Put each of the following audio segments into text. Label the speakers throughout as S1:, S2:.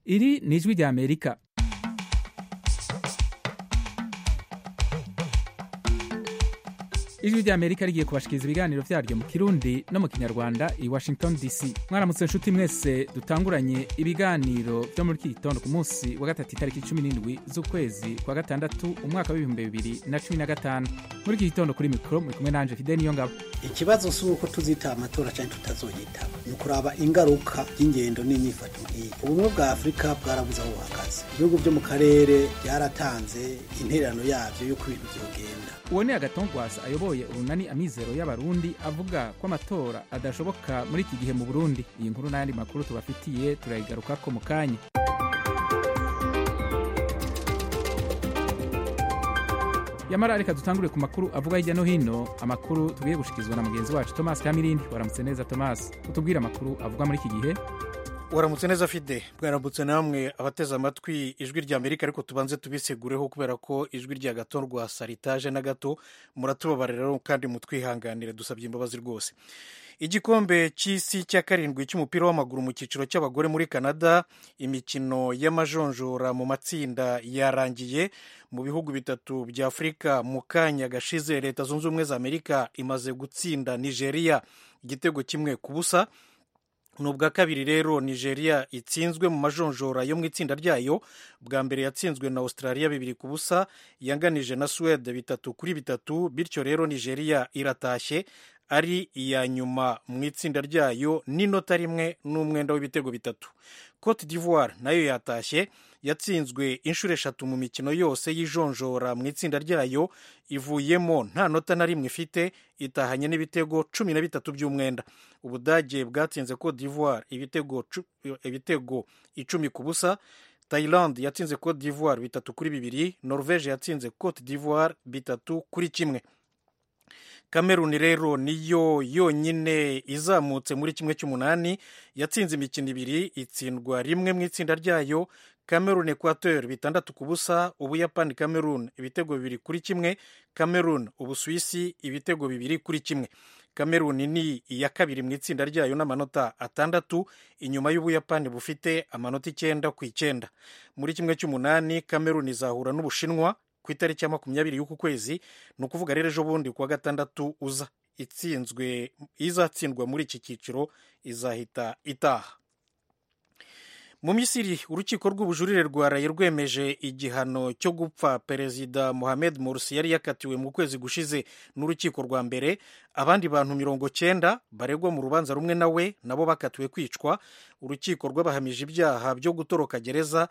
S1: Iri ni ijwi rya Amerika. Ijwi rya Amerika rigiye kubashikiriza ibiganiro vyaryo mu Kirundi no mu Kinyarwanda i Washington DC. Mwaramutse nshuti mwese, dutanguranye ibiganiro vyo muri iki gitondo ku munsi wa gatatu itariki 17 z'ukwezi kwa gatandatu umwaka w'ibihumbi 2015. Muri iki gitondo kuri mikro muri kumwe nanje Fidel Niyongabo.
S2: Ikibazo si uko tuzita amatora cyangwa tutazoyitaba, ni kuraba ingaruka y'ingendo n'inyifato nk'iyi. Ubumwe bwa Afrika bwarabuze aho buhagaze. Ibihugu byo mu karere byaratanze intererano yavyo yo kwibintu byogenda.
S1: Uwo ni Agatongwasa ayoboye urunani Amizero y'Abarundi avuga ko amatora adashoboka muri iki gihe mu Burundi. Iyi nkuru n'ayandi makuru tubafitiye turayigarukako mu kanya. Yamara reka dutangure ku makuru avuga hirya no hino, amakuru tugiye gushikizwa na mugenzi wacu Thomas Kamirindi. Waramutse neza Thomas, utubwira amakuru avuga muri iki gihe.
S3: Waramutse neza Fide, bwaramutse namwe abateze amatwi ijwi rya Amerika, ariko tubanze tubisegureho kubera ko ijwi rya Gatorwasa ritaje na gato. Muratubabarira kandi mutwihanganire, dusabye imbabazi rwose. Igikombe cy'isi cya karindwi cy'umupira w'amaguru mu cyiciro cy'abagore muri Canada, imikino y'amajonjora mu matsinda yarangiye mu bihugu bitatu bya Afurika. Mu kanya gashize Leta Zunze Ubumwe za Amerika imaze gutsinda Nigeria igitego 1-0. Nubwa kabiri rero Nigeria itsinzwe mu majonjora yo mu itsinda ryayo. Bwa mbere yatsinzwe na Australia 2-0, yanganije na Sweden 3-3. Bityo rero Nigeria iratashye ari iya nyuma mu itsinda ryayo n'inota rimwe n'umwenda w'ibitego 3. Cote d'Ivoire nayo yatashye, yatsinzwe inshuro 3 mu mikino yose y'ijonjora mu itsinda ryayo, ivuyemo nta nota na rimwe ifite, itahanye n'ibitego 13 by'umwenda. Ubudage bwatsinze Cote d'Ivoire ibitego 10-0. Thailand yatsinze Cote d'Ivoire 3-2. Norvege yatsinze Cote d'Ivoire 3-1. Cameroon rero niyo yonyine izamutse muri 1/8, yatsinze imikino 2, itsindwa rimwe mu itsinda ryayo. Cameroon Equateur 6-0, Ubuyapani Cameroon ibitego 2-1, Cameroon Ubusuwisi ibitego 2-1. Cameroon ni iya kabiri mu itsinda ryayo n'amanota 6, inyuma y'Ubuyapani bufite amanota 9-9. Muri 1/8 Cameroon izahura n'Ubushinwa ku itariki ya 20 y'uku kwezi, ni ukuvuga rero ejo bundi kuwa gatandatu uza. Izatsindwa muri iki cyiciro izahita itaha. Mu Misiri, urukiko rw'ubujurire rwaraye rwemeje igihano cyo gupfa Perezida Mohamed Morsi yari yakatiwe mu kwezi gushize n'urukiko rwa mbere. Abandi bantu 90 baregwa mu rubanza rumwe nawe nabo bakatiwe kwicwa. Urukiko rwabahamije ibyaha byo gutoroka gereza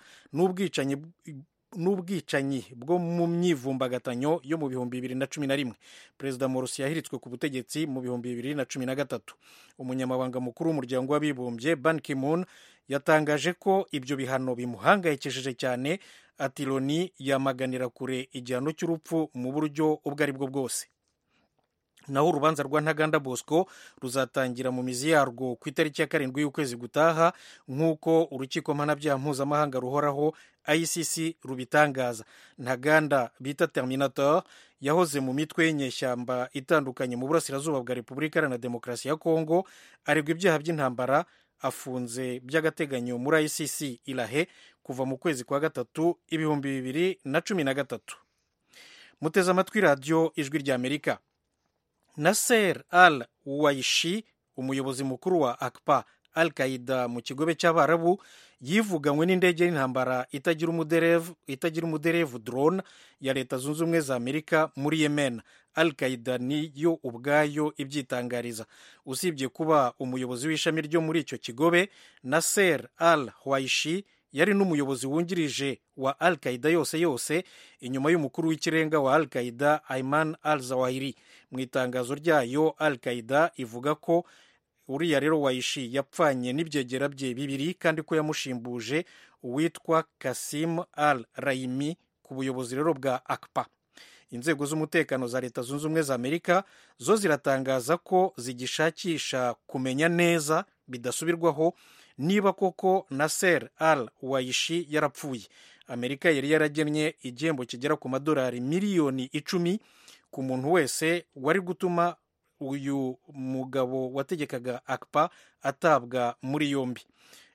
S3: n'ubwicanyi bwo mu myivumbagatanyo yo mu 2011. Perezida Morsi yahiritswe ku butegetsi mu 2013. Umunyamabanga mukuru w'umuryango w'abibumbye Ban Ki-moon yatangaje ko ibyo bihano bimuhangayikishije cyane. Ati Loni yamaganira kure igihano cy'urupfu mu buryo ubwo ari bwo bwose. Naho urubanza rwa Ntaganda Bosco ruzatangira mu mizi yarwo ku itariki ya 7 y'ukwezi gutaha, nk'uko urukiko mpanabyaha mpuzamahanga ruhoraho ICC rubitangaza. Ntaganda bita Terminator yahoze mu mitwe y'inyeshyamba itandukanye mu burasirazuba bwa Repubulika Iharanira Demokarasi ya Kongo, aregwa ibyaha by'intambara, afunze by'agateganyo muri ICC Ilahe kuva mu kwezi kwa gatatu 2013. Muteze amatwi radio ijwi rya Amerika. Nasser al-Waishi, umuyobozi mukuru wa AQPA Al-Qaeda mu kigobe cy'Abarabu, yivuganywe n'indege y'intambara itagira umuderevu drone ya Leta Zunze Ubumwe za Amerika muri Yemen. Al-Qaeda niyo ubwayo ibyitangariza. Usibye kuba umuyobozi w'ishami ryo muri icyo kigobe, Nasser al-Waishi yari n'umuyobozi wungirije wa Al-Qaeda yose inyuma y'umukuru w'ikirenga wa Al-Qaeda Ayman al-Zawahiri. Mu itangazo ryayo Al-Qaeda ivuga ko uriya rero Waishi yapfanye n'ibyegera bye 2 kandi ko yamushimbuje uwitwa Qasim al-Raimi ku buyobozi rero bwa AQPA. Inzego z'umutekano za Leta Zunze Ubumwe za Amerika zo ziratangaza ko zigishakisha kumenya neza bidasubirwaho niba koko Nasser al-Waishi yarapfuye. Amerika yari yaragennye igihembo kigera ku $10 miliyoni ku muntu wese wari gutuma uyu mugabo wategekaga AQPA atabwa muri yombi.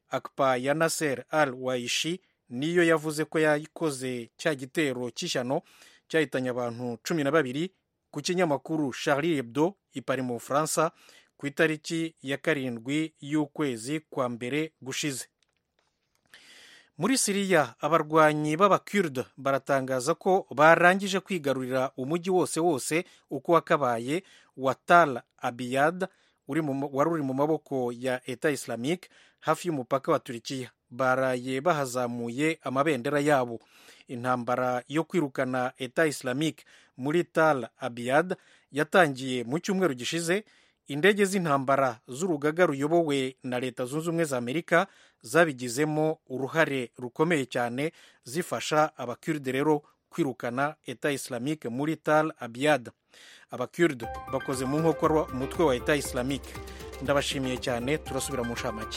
S3: akpa ya Nasser al-Waishi niyo yavuze ko yayikoze cya gitero cy'ishyano cyahitanye abantu 12 ku kinyamakuru Charlie Hebdo i Paris mu Bufaransa ku itariki ya 7 y'ukwezi kwa mbere gushize. Muri Siriya abarwanyi b'abakurde baratangaza ko barangije kwigarurira umujyi wose uko wakabaye wa Tal Abyad wari uri mu maboko ya Eta Islamique hafi y'umupaka wa Turikiya. Baraye bahazamuye amabendera yabo. Intambara yo kwirukana Eta Islamique muri Tal Abyad yatangiye mu cyumweru gishize. Indege z'intambara z'urugaga ruyobowe na Leta Zunze Ubumwe za Amerika zabigizemo uruhare rukomeye cyane zifasha abakurde rero kwirukana Eta Islamique muri Tal Abyad. Abakurde bakoze mu nkokora umutwe wa Eta Islamique. Ndabashimiye cyane, turasubira mu nshamake.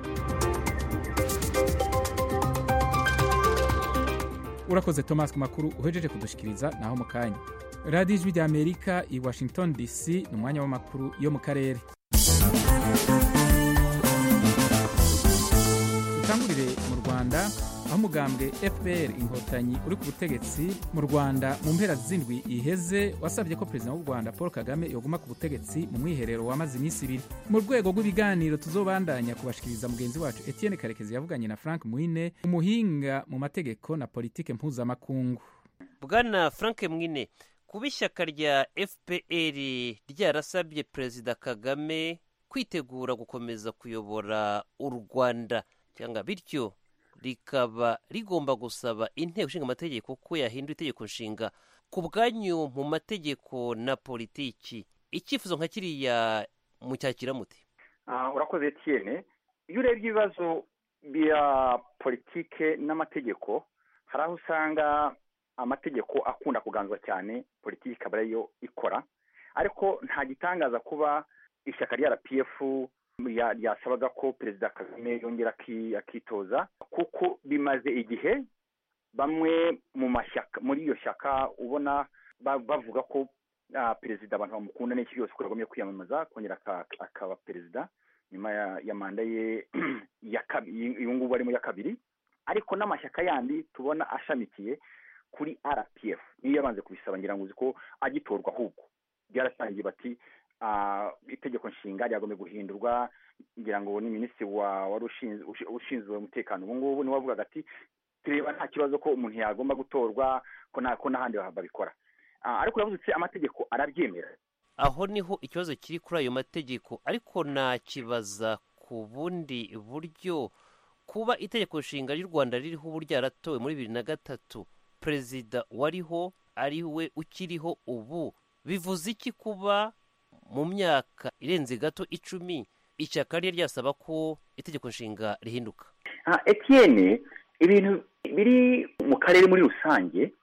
S1: Urakoze Thomas ku makuru uhejeje kudushikiriza naho mu kanya. Radio Ijwi rya Amerika i Washington DC ni umwanya w'amakuru yo mu karere. Dutangurire mu Rwanda aho umugambwe FPR Inkotanyi uri ku butegetsi mu Rwanda mu mpera z'indwi iheze wasabye ko Perezida w'u Rwanda Paul Kagame yoguma ku butegetsi mu mwiherero wamaze iminsi 2. Mu rwego rw'ibiganiro tuzobandanya kubashikiriza mugenzi wacu Etienne Karekezi yavuganye na Frank Mwine, umuhinga mu mategeko na politike mpuzamakungu.
S4: Bwana Frank Mwine, kuba ishyaka rya FPR ryarasabye Perezida Kagame kwitegura gukomeza kuyobora u Rwanda cyangwa bityo rikaba rigomba gusaba inteko ishinga amategeko ko yahindura itegeko nshinga, ku bwanyu mu mategeko na politiki icyifuzo nka kiriya mucyakira muti?
S5: Urakoze Etienne. Iyo urebye ibibazo bya politike n'amategeko, hari aho usanga amategeko akunda kuganzwa cyane, politiki ikaba ariyo ikora, ariko nta gitangaza kuba ishyaka rya RPF ryasabaga ko Perezida Kagame yongera akitoza, kuko bimaze igihe bamwe mu mashyaka muri iyo shyaka ubona bavuga ko perezida abantu bamukunda n'iki byose ko yagomye kwiyamamaza kongera akaba perezida nyuma ya manda ye uyu ngubu arimo ya kabiri. Ariko n'amashyaka yandi tubona ashamikiye kuri RPF niyo yabanze kubisaba, ngira ngo uzi ko agitorwa ahubwo byarasangiye bati itegeko nshinga ryagomye guhindurwa. Ngira ngo ni minisitiri wari ushinzwe umutekano ubu ngubu niwe wavugaga ati tureba nta kibazo ko umuntu yagomba gutorwa ko n'ahandi babikora. Ariko uravuze amategeko arabyemera.
S4: Aho niho ikibazo kiri kuri ayo mategeko, ariko nakibaza ku bundi buryo. Kuba itegeko nshinga ry'u Rwanda ririho ubu ryaratowe muri 2003, perezida wariho ari we ukiriho ubu, bivuze iki kuba mu myaka irenze gato 10 ishyaka rye ryasaba ko itegeko nshinga rihinduka?
S5: Etienne, ibintu biri mu karere muri rusange,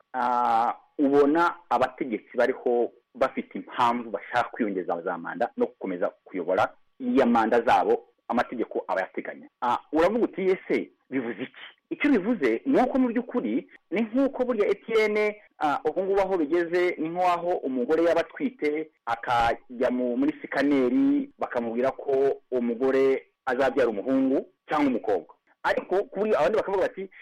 S5: ubona abategetsi bariho bafite impamvu bashaka kwiyongeza za manda no gukomeza kuyobora iya manda zabo, amategeko aba yateganya. Uravuga uti ese bivuze iki? Icyo bivuze ni uko mu by'ukuri ni nk'uko burya Etienne ubu ngubu aho bigeze ni nk'aho umugore yaba atwite akajya muri sikaneri bakamubwira ko umugore azabyara umuhungu cyangwa umukobwa, ariko kuri abandi bakavuga bati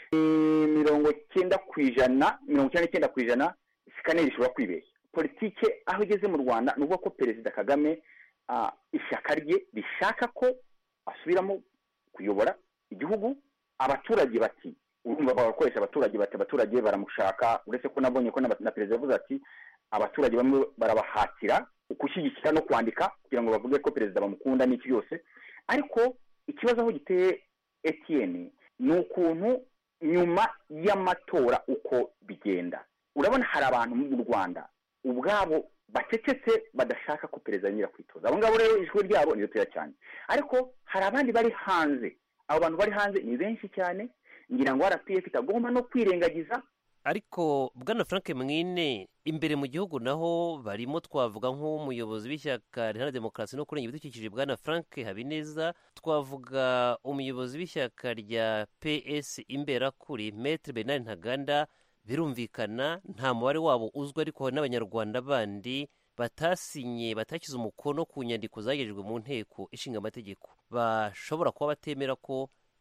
S5: 99% sikaneri ishobora kwibeshya. Politike aho igeze mu Rwanda ni uko Perezida Kagame ishyaka rye rishaka ko asubiramo kuyobora igihugu. Abaturage bati urumva bakoresha abaturage baramushaka, uretse ko nabonye ko na perezida yavuze ati abaturage bamwe barabahatira gushyigikira no kwandika kugira ngo bavuge ko perezida bamukunda n'iki yose. Ariko ikibazo aho giteye Etienne ni ukuntu nyuma y'amatora uko bigenda. Urabona hari abantu mu Rwanda ubwabo bacecetse badashaka ko perezida yongera kwitoza. Abo ngabo rero ijwi ryabo ni ritoya cyane, ariko hari abandi bari hanze. Abo bantu bari hanze ni benshi cyane, ngira ngo RPF itagomba no kwirengagiza.
S4: Ariko Bwana Frank Mwine, imbere mu gihugu naho barimo twavuga nk'umuyobozi w'ishyaka Riharanira Demokarasi no kurengera ibidukikije Bwana Frank Habineza, twavuga umuyobozi w'ishyaka rya PS Imberakuri Maître Bernard Ntaganda. Birumvikana nta mubare wabo uzwi, ariko n'abanyarwanda bandi batashyize umukono ku nyandiko zagejejwe mu nteko ishinga amategeko bashobora kuba batemera ko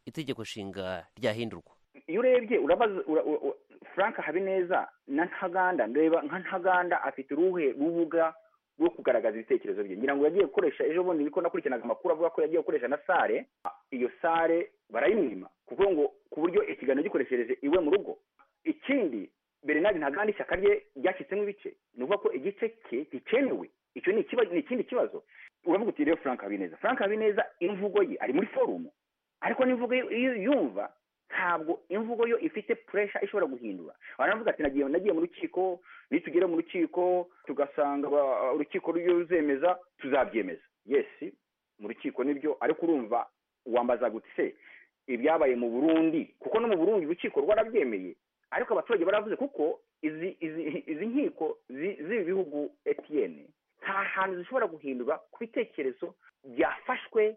S4: itegeko nshinga ryahindurwa?
S5: iyo urebye urabaza Frank Habineza na Ntaganda, ndeba nka Ntaganda afite uruhe rubuga rwo kugaragaza ibitekerezo bye. Ngira ngo yagiye gukoresha ejo bundi biko nakurikiranaga amakuru avuga ko yagiye gukoresha na sare, iyo sare barayimwima kuko ngo ku buryo ikiganiro gikoreshereje iwe mu rugo. Ikindi Bernard Ntaganda ishyaka rye ryashyitsemo ibice, ni ukuvuga ko igice cye gikenewe. Icyo ni ikindi kibazo. Uravuga uti rero Frank Habineza imvugo ye ari muri forum, ariko n'imvugo iyo yumva ntabwo imvugo yo ifite pressure ishobora guhindura. Baravuga ati nagiye mu rukiko, nitugere mu rukiko tugasanga urukiko ruzemeza tuzabyemeza. Yes, mu rukiko nibyo, ariko urumva wambaza gute se ibyabaye mu Burundi, kuko no mu Burundi urukiko rwarabyemeye, ariko abaturage baravuze kuko izi nkiko z'ibihugu Etienne nta hantu zishobora guhindura ku bitekerezo byafashwe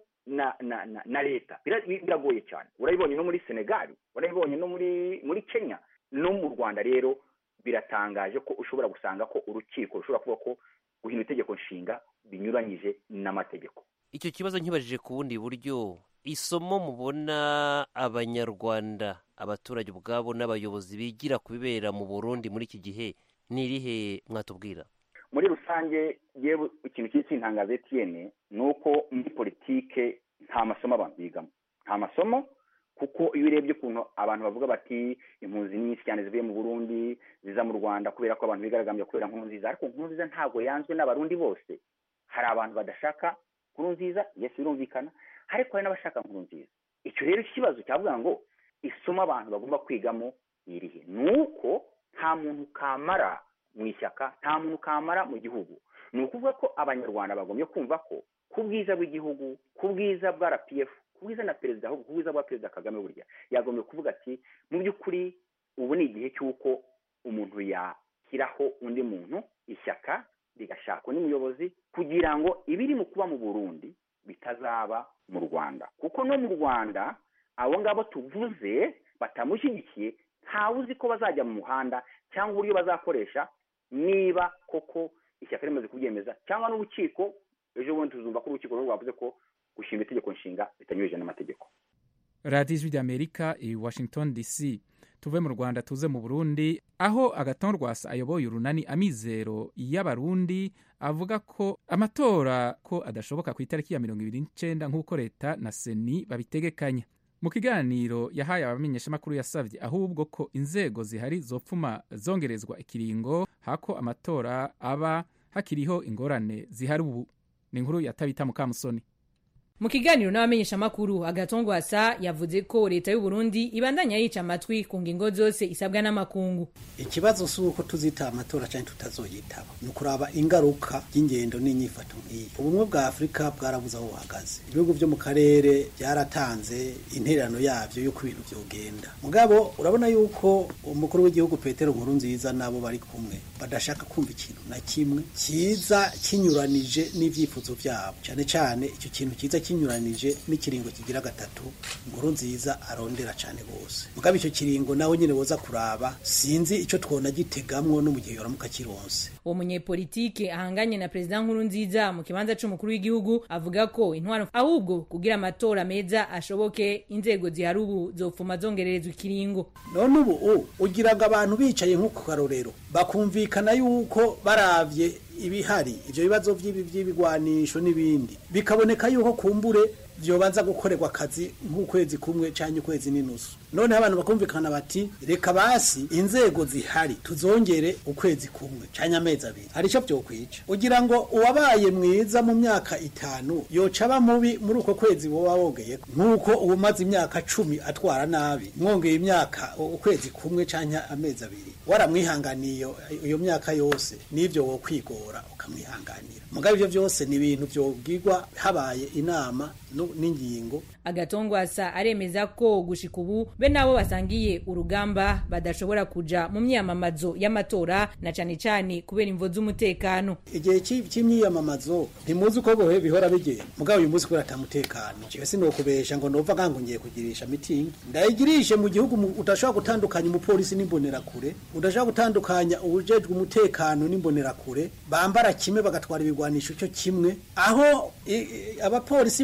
S5: na leta. Biragoye cyane. Urabibonye no muri Senegal, urabibonye no muri Kenya, no mu Rwanda. Rero biratangaje ko ushobora gusanga ko urukiko rushobora kuvuga ko guhindura itegeko nshinga binyuranyije n'amategeko.
S4: Icyo kibazo nkibajije ku bundi buryo, isomo mubona abanyarwanda, abaturage ubwabo n'abayobozi bigira kubibera mu Burundi muri iki gihe ni irihe mwatubwira?
S5: Muri rusange yewe ikintu cy'intangazo Etienne ni uko muri politike nta masomo abantu bigamo, nta masomo, kuko iyo urebye ukuntu abantu bavuga bati impunzi nyinshi cyane zivuye mu Burundi ziza mu Rwanda kubera ko abantu bigaragambya kubera Nkurunziza, ariko Nkurunziza ntabwo yanzwe n'abarundi bose. Hari abantu badashaka Nkurunziza, yes birumvikana, ariko hari n'abashaka Nkurunziza. Icyo rero ikibazo cyavuga ngo isomo abantu bagomba kwigamo irihe, nuko nta muntu kamara mu ishyaka, nta muntu kamara mu gihugu. Ni ukuvuga ko abanyarwanda bagombye kumva ko ku bwiza bw'igihugu, ku bwiza bwa RPF, ku bwiza na perezida, ahubwo ku bwiza bwa perezida Kagame burya yagombye kuvuga ati mu by'ukuri ubu ni igihe cy'uko umuntu yashyiraho undi muntu, ishyaka rigashakwa n'umuyobozi, kugira ngo ibiri mu kuba mu Burundi bitazaba mu Rwanda. Kuko no mu Rwanda abo ngabo tuvuze batamushyigikiye, ntawe uzi ko bazajya mu muhanda cyangwa uburyo bazakoresha niba koko ishyaka rimaze kubyemeza, cyangwa n'urukiko. Ejo bundi tuzumva ko urukiko rwavuze ko gushinga itegeko nshinga bitanyurije n'amategeko.
S1: radiyo ijwi ry'Amerika i Washington DC. Tuve mu Rwanda tuze mu Burundi, aho Agathon Rwasa ayoboye urunani Amizero y'Abarundi avuga ko amatora ko adashoboka ku itariki ya 29 nk'uko leta na Seni babitegekanya. Mu kiganiro yahaye abamenyeshamakuru yasavye ahubwo ko inzego zihari zopfuma zongerezwa ikiringo hako amatora aba hakiriho ingorane zihari ubu. Ni inkuru ya Tabita Mukamusoni.
S6: Mu kiganiro n'abamenyeshamakuru, Agathon Rwasa yavuze ko leta y'u Burundi ibandanya yica amatwi ku ngingo zose isabwa n'amakungu.
S2: Ikibazo suko tuzita amatora cyane tutazoyitaba, nukuraba ingaruka y'ingendo n'inyifato nk'iyi. Ubumwe bwa Afrika bwarabuza aho buhagaze. Ibihugu byo mu karere byaratanze intererano yavyo yo kubintu byogenda. Mugabo urabona yuko umukuru w'igihugu Petero Nkurunziza nabo bari kumwe badashaka kumva ikintu na kimwe kiza kinyuranije n'ivyifuzo byabo. Cyane cyane icyo kintu kiza kinyuranije n'ikiringo kigira gatatu Nkurunziza arondera cyane bose. Mugabo icyo kiringo nawe nyine boza kuraba, sinzi icyo twona gitegamwo no mu gihe yoramuka kironse.
S6: Uwo munyepolitike ahanganye na President Nkurunziza mu kibanza c'umukuru w'igihugu avuga ko intwaro ahubwo kugira amatora meza ashoboke inzego zihari ubu zopfuma zongererezwa ikiringo.
S2: None ubu ugira ngo abantu bicaye nk'uko karorero bakumvikana yuko baravye ibihari ivyo bibazo by'ibigwanisho n'ibindi bikaboneka yuko kumbure vyobanza gukorerwa akazi nk'ukwezi kumwe canke ukwezi n'inusu. None abantu bakumvikana bati reka basi inzego zihari tuzongere ukwezi kumwe canke amezi abiri. Arico byokwica ugira ngo uwabaye mwiza mu myaka 5 yoca aba mubi muri uko kwezi woba wogeye, nk'uko ubumaze imyaka 10 atwara nabi mwongeye imyaka ukwezi kumwe canke amezi abiri waramwihanganiye iyo myaka yose, nivyo wo kwigora ukamwihanganira. Mugabe ivyo byose ni ibintu byobwirwa habaye inama n'ingingo.
S6: Agathon Rwasa aremeza ko gushika ubu be nabo basangiye urugamba badashobora kuja mu myamamazo y'amatora na cane cane kubera imvo z'umutekano.
S2: Igihe cy'imyamamazo ntimuzi uko bihora bigenda, mugabo uyu munsi kubera atamutekano jewe sinokubesha ngo ndova gango ngiye kugirisha meeting ndayigirishe mu gihugu utashobora gutandukanya umupolisi n'imbonera kure, udashobora gutandukanya ubujejwe umutekano n'imbonera kure, bambara kimwe bagatwara ibigwanisho cyo kimwe, aho abapolisi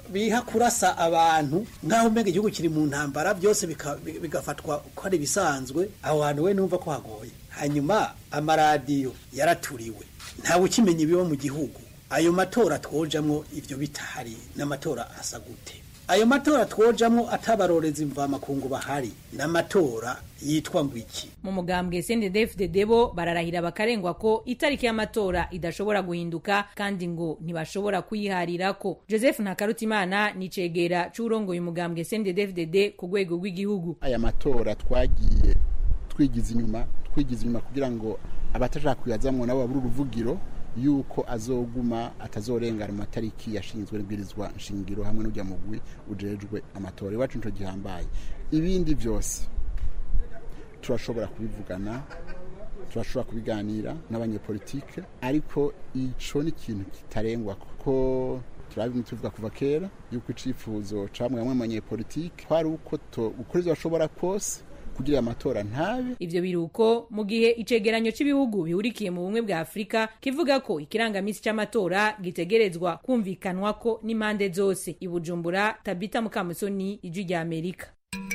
S2: biha kurasa abantu nk'aho umenga igihugu kiri mu ntambara byose bigafatwa ko ari bisanzwe aho hantu we numva ko hagoye. Hanyuma amaradiyo yaraturiwe ntawe ukimenya ibiba mu gihugu. Ayo matora twojamwo ivyo bitahari n'amatora asa gute? Ayo matora twojamwo atabarorezi mvamakungu bahari n'amatora yitwa ngwiki.
S6: Mu mugambwe CNDD-FDD bo bararahira bakarengwa ko itariki y'amatora idashobora guhinduka kandi ngo ntibashobora kuyiharirako. Joseph Ntakarutimana ni cegera c'urongoye umugambwe CNDD-FDD ku rwego rw'igihugu.
S7: Aya matora twagiye twigiza inyuma kugira ngo abataja kuyazamwo nabo babura uruvugiro yuko azoguma atazorengana mu matariki yashinzwe n'ibwirizwa nshingiro hamwe n'ujya mugwi ujejwe amatora. Iwacu nico gihambaye. Ibindi byose turashobora kubivugana, turashobora kubiganira n'abanyepolitike, ariko ico ni ikintu kitarengwa kuko tuvuga kuva kera yuko icifuzo camwe hamwe abanyepolitike kwari uko gukoreza bashobora kose kugira amatora ntabe.
S6: Ivyo biruko mu gihe icegeranyo c'ibihugu bihurikiye mu bumwe bwa Afrika kivuga ko ikirangamisi c'amatora gitegerezwa kumvikanwako n'impande zose. I Bujumbura, Tabita Mukamusoni, Ijwi rya Amerika.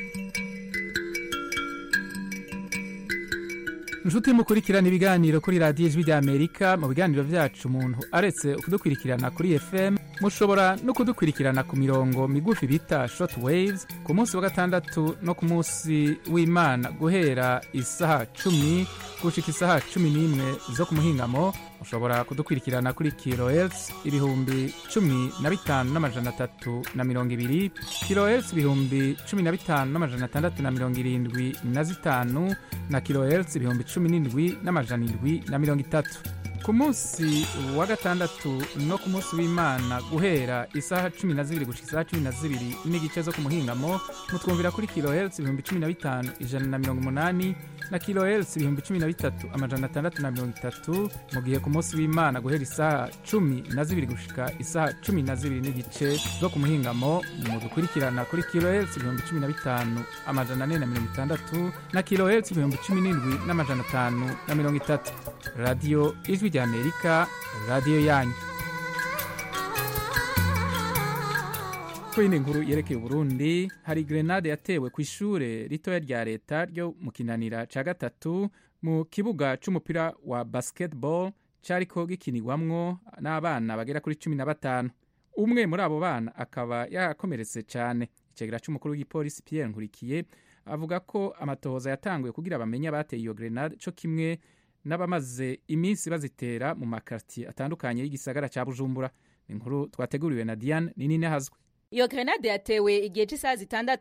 S1: Nshuti mukurikirana ibiganiro kuri radiyo Ijwi rya Amerika. Mu biganiro vyacu umuntu aretse kudukurikirana kuri FM mushobora no kudukurikirana ku mirongo migufi bita short waves ku munsi wa gatandatu no ku munsi w'Imana guhera isaha 10 gushika isaha 11 zo ku muhingamo. Mushobora kudukurikirana kuri kilohertz 15,320 kilohertz 15,675 na kilohertz 17,730. Ku munsi wa gatandatu no ku munsi w'Imana guhera isaha 12 gushika isaha 12 n'igice zo ku muhingamo mutwumvira kuri kilohertz 15,180 na kilohertz 13,630 mu gihe ku munsi w'Imana guhera isaha 12 gushika isaha 12 n'igice zo ku muhingamo mudukurikirana kuri kilohertz 15,460 na kilohertz 17,530. Radio Ijwi rya Amerika, radio yanyu. Kuri inkuru yerekeye Burundi, hari grenade yatewe ku ishure ritoya rya leta ryo mu Kinanira ca gatatu mu kibuga c'umupira wa basketball cariko gikinirwamwo n'abana bagera kuri 15. Umwe muri abo bana akaba yakomeretse cyane. Icegera c'umukuru w'igipolisi Pierre Nkurikiye avuga ko amatohoza yatanguye kugira bamenye abateye iyo grenade co kimwe n'abamaze iminsi bazitera mu makartier atandukanye y'igisagara ca Bujumbura. Inkuru twateguriwe na Diane Ninine Hazwe.
S8: Iyo grenade yatewe igihe cy'isaha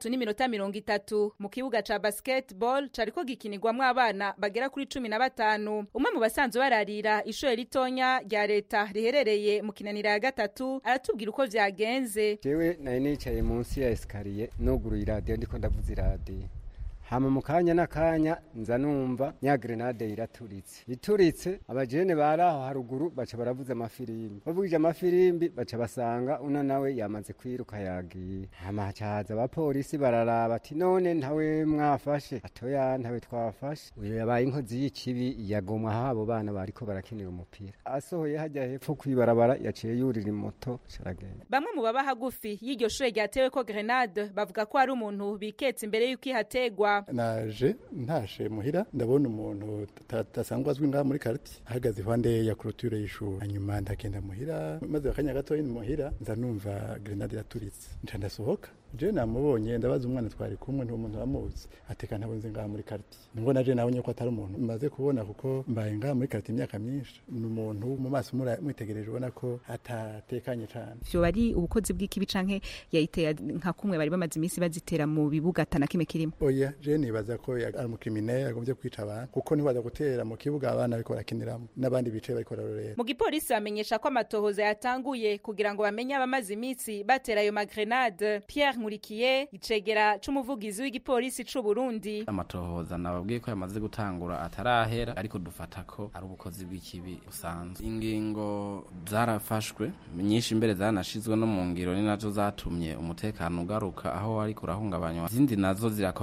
S8: 6:30 mu kibuga ca basketball cariko gikinirwamwo abana bagera kuri 15. Umwe mu basanzwe bararira ishure ritonya rya leta riherereye mu Kinanira ya gatatu aratubwira uko vyagenze.
S9: Jewe nari nicaye munsi ya escalier nuguruye radio ndiko ndavuza radio. Hama mu kanya n'akanya nza numva nya grenade ituritse abajene baraho haruguru baca baravuza amafirimbi. Bavugije amafirimbi baca basanga una nawe yamaze kwiruka yagiye. Hama hacaza abapolisi bararaba ati none ntawe mwafashe. Atoya ntawe twafashe. Uyo yabaye inkozi y'ikibi yagomwa habo bana bariko barakinira umupira. Asohoye hajya hepfo kwibarabara yaciye yurira moto caragenda.
S8: Bamwe mu baba hagufi y'iryo shure ryatewe ko grenade bavuga ko ari umuntu biketse imbere y'uko ihategwa.
S10: Naje ntashe muhira ndabona umuntu tasanzwe azwi ngaha muri quartier ahagaze ihande ya clôture y'ishuri. Hanyuma ndagenda muhira maze akanya gato muhira nza numva grenade yaturitse nca ndasohoka. Je namubonye ndabaza umwana twari kumwe n'umuntu amuzi ateka ntabonze ngaha muri quartier. Ngo naje nabonye ko atari umuntu maze kubona kuko mbaye ngaha muri quartier imyaka myinshi. N'umuntu mu maso mwitegereje ubona ko atatekanye cyane.
S11: Vyo bari ubukozi bw'ikibi canke yayiteye nka kumwe bari bamaze iminsi bazitera mu bibuga atanakime kirimo.
S10: Oya je nibaza ko ari umukriminel agombye kwica abantu kuko ntibaza gutera mu kibuga abana bariko barakiniramo n'abandi bice bariko bararorera.
S8: Mu gipolisi bamenyesha ko amatohoza yatanguye kugira ngo bamenye abamaze iminsi batera ayo magrenade. Pierre Nkurikiye icegera c'umuvugizi w'igipolisi c'u Burundi.
S12: Amatohoza nababwiye ko yamaze gutangura atarahera ariko dufata ko ari ubukozi bw'ikibi usanzwe. Ingingo zarafashwe nyinshi imbere zanashizwe no mu ngiro ni nazo zatumye umutekano ugaruka aho ari kurahungabanywa. Izindi nazo zirakomeza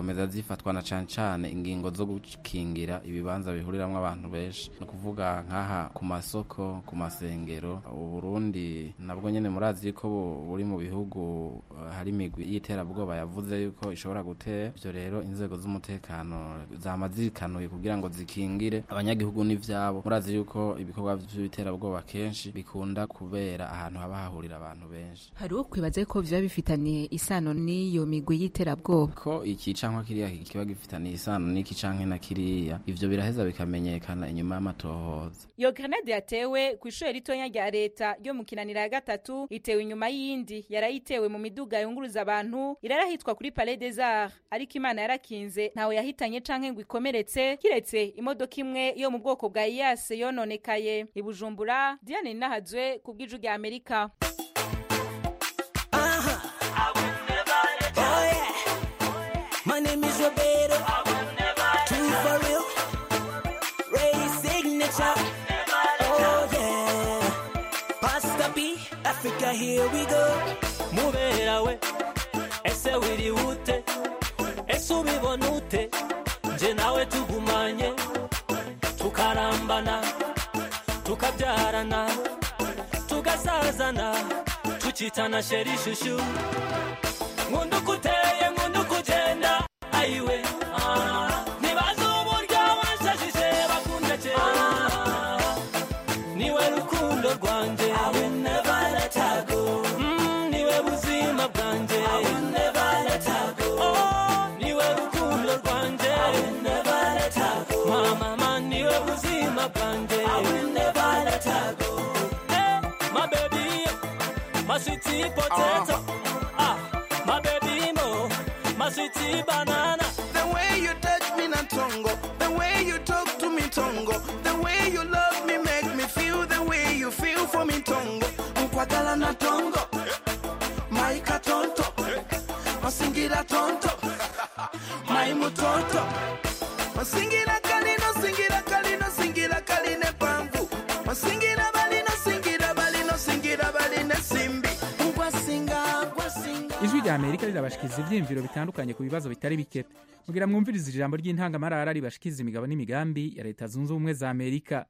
S12: zifatwa na cane cane ingingo zo gukingira ibibanza bihuriramwo abantu benshi no kuvuga nkaha ku masoko ku masengero Burundi nabwo nyene murazi ko buri mu bihugu hari imigwi y'iterabwoba yavuze yuko ishobora gutera ivyo rero inzego z'umutekano zamazirikanuye kugira ngo zikingire abanyagihugu n'ivyabo murazi yuko ibikorwa vy'iterabwoba kenshi bikunda kubera ahantu haba hahurira abantu benshi
S11: hariho kwibaza ko vyo bifitaniye isano n'iyo migwi y'iterabwoba
S12: ko iki cankwa kiriya kiba gifitaniye isano n'iki canke na kiriya ivyo biraheza bikamenyekana inyuma y'amatohoza.
S8: Iyo grenade yatewe ku ishure ritonya rya leta ryo mu Kinanira ya gatatu itewe inyuma y'indi yarayitewe mu miduga yunguruza abantu irarahitwa kuri Palais des Arts ariko Imana yarakinze ntawe yahitanye canke ngo ikomeretse kiretse imodoka imwe yo mu bwoko bwa IAS yononekaye. I Bujumbura Diane Nahazwe ku bw'iju rya Amerika.
S13: My name is Roberto. True for real. Ray signature. Oh yeah. Pastor B, Africa, here we go.
S14: Mubera we, ese wiri ute, ese ubibona ute, nje nawe tugumanye, tukarambana, tukabyarana, tugasazana, tukitana sheri shushu. Ngundu kuteye, ngundu kugenda, ayiwe. Nibaza uburyo wanshajije bakundeke. Niwe rukundo rwanje, I will never let her go. Niwe buzima bwanje, I will never let her go. Niwe rukundo rwanje, I will never let her go. Mama, niwe buzima bwanje, I will never let her go. Hey, my baby, my sweetie potato. My baby mo, my sweetie banana.
S13: The way you touch me na tongo, the way you talk to me tongo, the way you love me make me feel the way you feel for me tongo. Ukwagala na tongo, maika tonto, masingira tonto, maimutonto, masingira kalino, singira kalino, singira kaline pambu, masingira balino, singira balino, singira baline simbi, ugwasinga, ugwasinga.
S1: Ijwi rya Amerika rirabashikiza ivyiyumviro bitandukanye ku bibazo bitari bike mugira mwumvirize ijambo ry'intangamarara ribashikiza imigabo n'imigambi ya Leta Zunze Ubumwe za Amerika.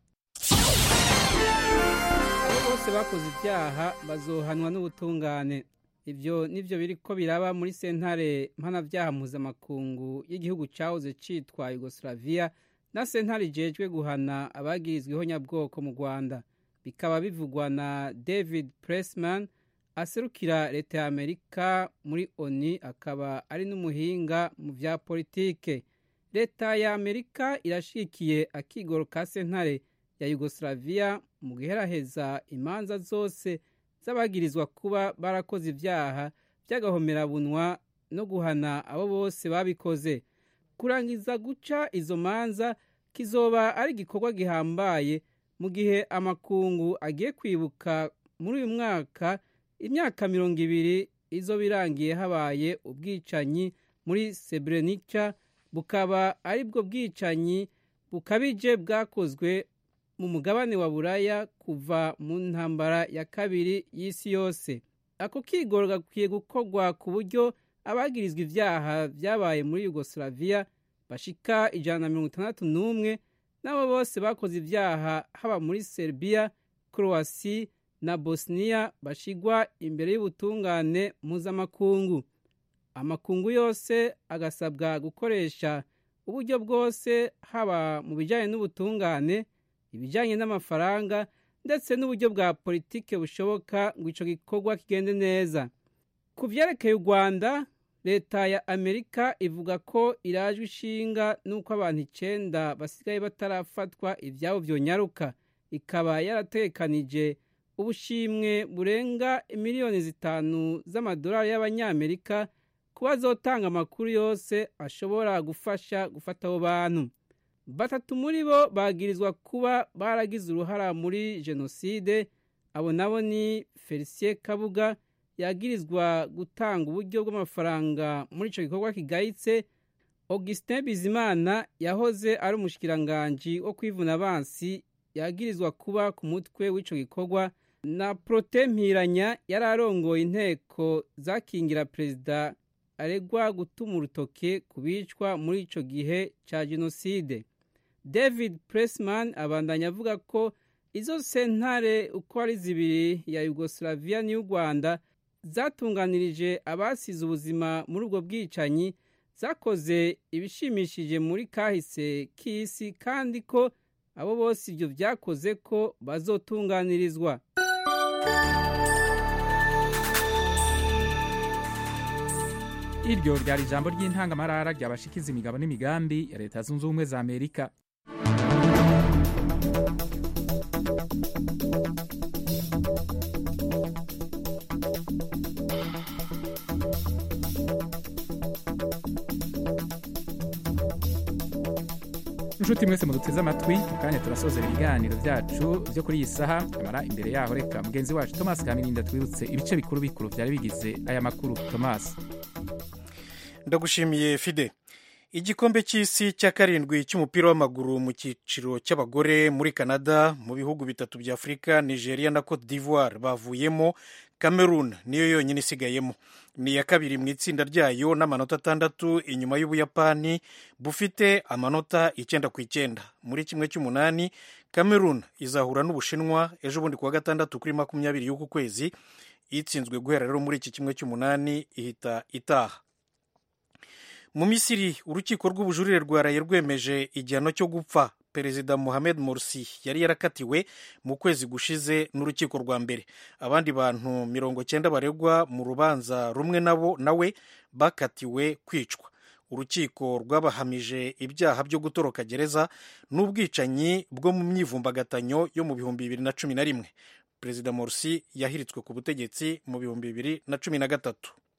S15: Bose bakoze ibyaha bazohanwa n'ubutungane. Ivyo nivyo biriko biraba muri sentare mpanavyaha mpuzamakungu y'igihugu cahoze citwa Yugoslavia na sentare ijejwe guhana abagirizweho nyabwoko mu Rwanda. Bikaba bivugwa na David Pressman aserukira Leta ya Amerika muri ONU akaba ari n'umuhinga mu vya politike. Leta ya Amerika irashikiye akigoro ka sentare ya Yugoslavia mu giheraheza imanza zose z'abagirizwa kuba barakoze ivyaha by'agahomerabunwa no guhana abo bose babikoze. Kurangiza guca izo manza kizoba ari igikorwa gihambaye mu gihe amakungu agiye kwibuka muri uyu mwaka imyaka 20 izo birangiye habaye ubwicanyi muri Srebrenica bukaba ari bwo bwicanyi bukabije bwakozwe mu mugabane wa Buraya kuva mu ntambara ya kabiri y'isi yose. Ako kigoro gakwiye gukorwa ku buryo abagirizwa ivyaha vyabaye muri Yugoslavia bashika 161 nabo bose bakoze ivyaha haba muri Serbia, Croatia na Bosnia bashigwa imbere y'ubutungane mpuzamakungu. Amakungu yose agasabwa gukoresha uburyo bwose haba mu bijanye n'ubutungane, ibijanye n'amafaranga ndetse n'uburyo bwa politike bushoboka ngo ico gikorwa kigende neza. Ku vyerekeye u Rwanda, Leta ya Amerika ivuga ko irajwe ishinga nuko abantu 9 basigaye batarafatwa ivyabo vyonyaruka. Ikaba yaratekanije ubushimwe burenga miliyoni 5 z'amadolari y'abanyamerika kuba zotanga amakuru yose ashobora gufasha gufata abo bantu. 3 muri bo bagirizwa kuba baragize uruhara muri jenoside. Abo nabo ni Felicien Kabuga yagirizwa gutanga uburyo bw'amafaranga muri ico gikorwa kigayitse, Augustin Bizimana yahoze ari umushikiranganje wo kwivuna abansi yagirizwa kuba ku mutwe w'ico gikorwa, na Protais Mpiranya yararongoye inteko zakingira Perezida aregwa gutuma urutoke ku bicwa muri ico gihe ca jenoside. David Pressman abandanya avuga ko izo sentare uko ari zibiri ya Yugoslavia n'u Rwanda zatunganirije abasize ubuzima muri ubwo bwicanyi zakoze ibishimishije muri kahise k'isi kandi ko abo bose ibyo byakoze ko bazotunganirizwa.
S1: Iryo ryari ijambo ry'intangamarara ryabashikiza imigabo n'imigambi ya Leta Zunze Ubumwe za Amerika. Inshuti mwese muduteze amatwi mu kanya turasozera ibiganiro byacu byo kuri iyi saha. Amara imbere yaho reka mugenzi wacu Thomas Kamirinda twibutse ibice bikuru bikuru byari bigize aya makuru. Thomas.
S3: Ndagushimiye Fide. Igikombe cy'isi cya karindwi cy'umupira w'amaguru mu cyiciro cy'abagore muri Canada mu bihugu bitatu bya Afurika, Nigeria na Cote d'Ivoire bavuyemo. Cameroon niyo yonyine isigayemo, ni iya kabiri mu itsinda ryayo n'amanota 6 inyuma y'Ubuyapani bufite amanota 9/9. Muri kimwe cy'umunani Cameroon izahura n'Ubushinwa ejo bundi kuwa gatandatu kuri 20 y'uku kwezi. Itsinzwe guhera rero muri iki kimwe cy'umunani ihita itaha. Mu Misiri urukiko rw'ubujurire rwaraye rwemeje igihano cyo gupfa Perezida Mohamed Morsi yari yarakatiwe mu kwezi gushize n'urukiko rwa mbere. Abandi bantu 90 baregwa mu rubanza rumwe nawe bakatiwe kwicwa. Urukiko rwabahamije ibyaha byo gutoroka gereza n'ubwicanyi bwo mu myivumbagatanyo yo mu 2011. Perezida Morsi yahiritswe ku butegetsi mu 2013.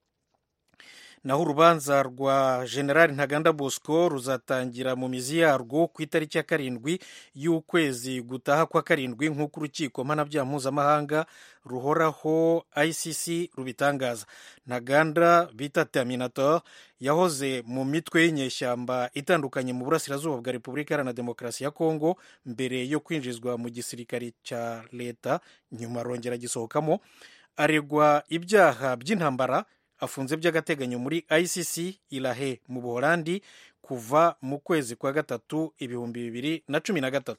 S3: Naho urubanza rwa General Ntaganda Bosco ruzatangira mu mizi yarwo ku itariki ya 7 y'ukwezi gutaha kwa 7 nk'uko urukiko mpanabyaha mpuzamahanga ruhoraho ICC rubitangaza. Ntaganda bita Terminator yahoze mu mitwe y'inyeshyamba itandukanye mu burasirazuba bwa Repubulika Iharanira Demokarasi ya Kongo mbere yo kwinjizwa mu gisirikare cya leta, nyuma arongera gisohokamo. Aregwa ibyaha by'intambara, afunze by'agateganyo muri ICC Ilahe mu Buholandi kuva mu kwezi kwa gatatu 2013.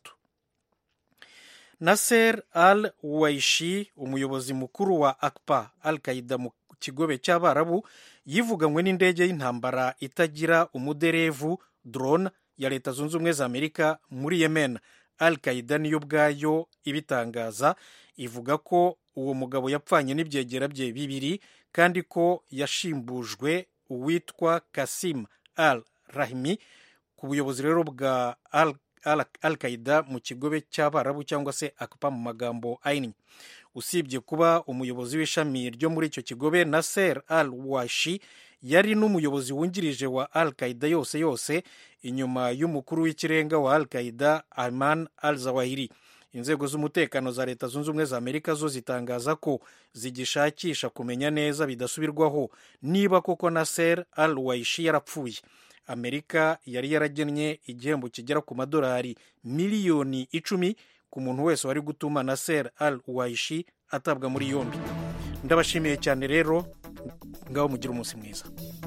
S3: Nasser al-Waishi, umuyobozi mukuru wa AQPA Al-Qaeda mu kigobe cy'Abarabu, yivuganywe n'indege y'intambara itagira umuderevu drone ya Leta Zunze Ubumwe za Amerika muri Yemen. Al-Qaeda niyo ubwayo ibitangaza, ivuga ko uwo mugabo yapfanye n'ibyegera bye bibiri kandi ko yashimbujwe uwitwa Qasim al-Rahimi ku buyobozi rero bwa Al-Qaeda mu kigobe cy'Abarabu cyangwa se AQPA mu magambo ahinnye. Usibye kuba umuyobozi w'ishami ryo muri icyo kigobe, Nasser al-Washi yari n'umuyobozi wungirije wa Al-Qaeda yose inyuma y'umukuru w'ikirenga wa Al-Qaeda Ayman al-Zawahiri. Inzego z'umutekano za Leta Zunze Ubumwe za Amerika zo zitangaza ko zigishakisha kumenya neza bidasubirwaho niba koko Nasser al-Waishi yarapfuye. Amerika yari yaragennye igihembo kigera ku $10 miliyoni 10 ku muntu wese wari gutuma Nasser al-Waishi atabwa muri yombi. Ndabashimiye cyane rero, ngaho mugira umunsi mwiza.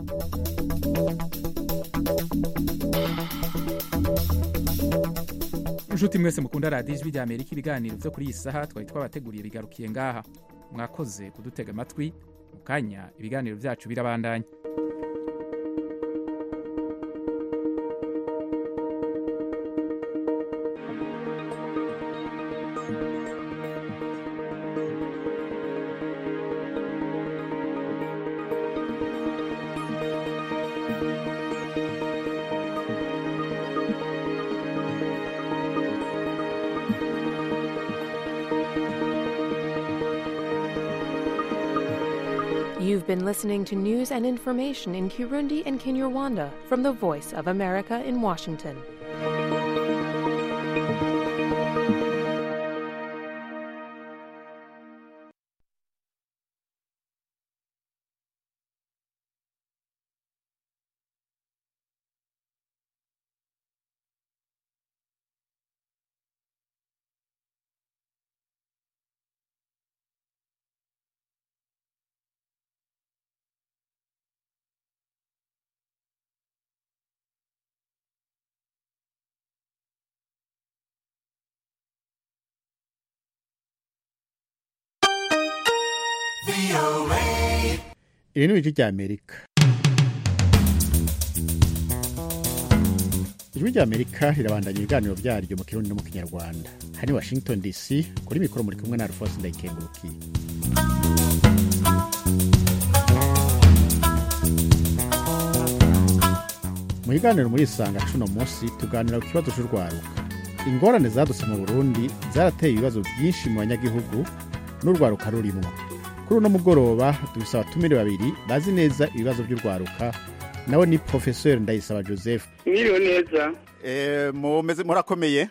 S1: Inshuti mwese mukunda radiyo Ijwi rya Amerika, ibiganiro byo kuri iyi saha twari twabateguriye bigarukiye ngaha. Mwakoze kudutega amatwi. Mu kanya ibiganiro byacu birabandanya.
S16: You've been listening to news and information in Kirundi and Kinyarwanda from the Voice of America in Washington.
S17: iri ni ijwi ry'Amerika. Ijwi ry'Amerika rirabandanya ibiganiro byaryo mu Kirundi no mu Kinyarwanda. Hani Washington DC kuri mikoro muri kumwe na Alphonse Ndayikengurukiye. Mu biganiro muri Isanga cuno munsi tuganira ku kibazo cy'urwaruka. Ingorane zadutse mu Burundi zarateye ibibazo byinshi mu banyagihugu n'urwaruka rurimwo. Kuri uno mugoroba dusaba abatumire babiri bazi neza ibibazo by'urwaruka. Nawe ni Professeur Ndayisaba Joseph.
S18: Mwiriwe neza.
S17: Murakomeye?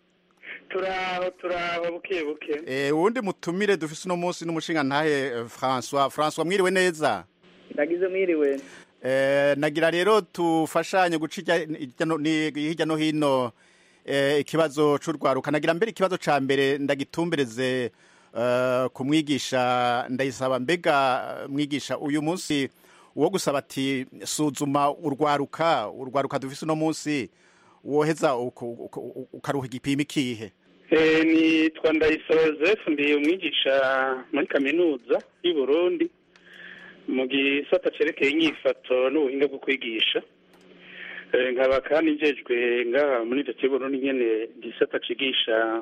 S18: Turaho buke.
S17: Uwundi mutumire dufise uno munsi n'umushinga ntahe François mwiriwe neza.
S18: Ndagize mwiriwe.
S17: Nagira rero tufashanye gucija hirya no hino ikibazo c'urwaruka. Nagira mbere ikibazo ca mbere ndagitumbereze kumwigisha Ndayisaba. Mbega mwigisha uyu munsi uwo gusaba ati suzuma urwaruka dufise uno munsi woheza ukaruha igipimo ikihe?
S18: Nitwa Ndayisaba Joseph, ndi umwigisha muri kaminuza y'u Burundi mu gisata cerekeye inyifato n'ubuhinga bwo kwigisha. Nkaba kandi njejwe ngaha muri icyo kigo Burundi nyene gisata cigisha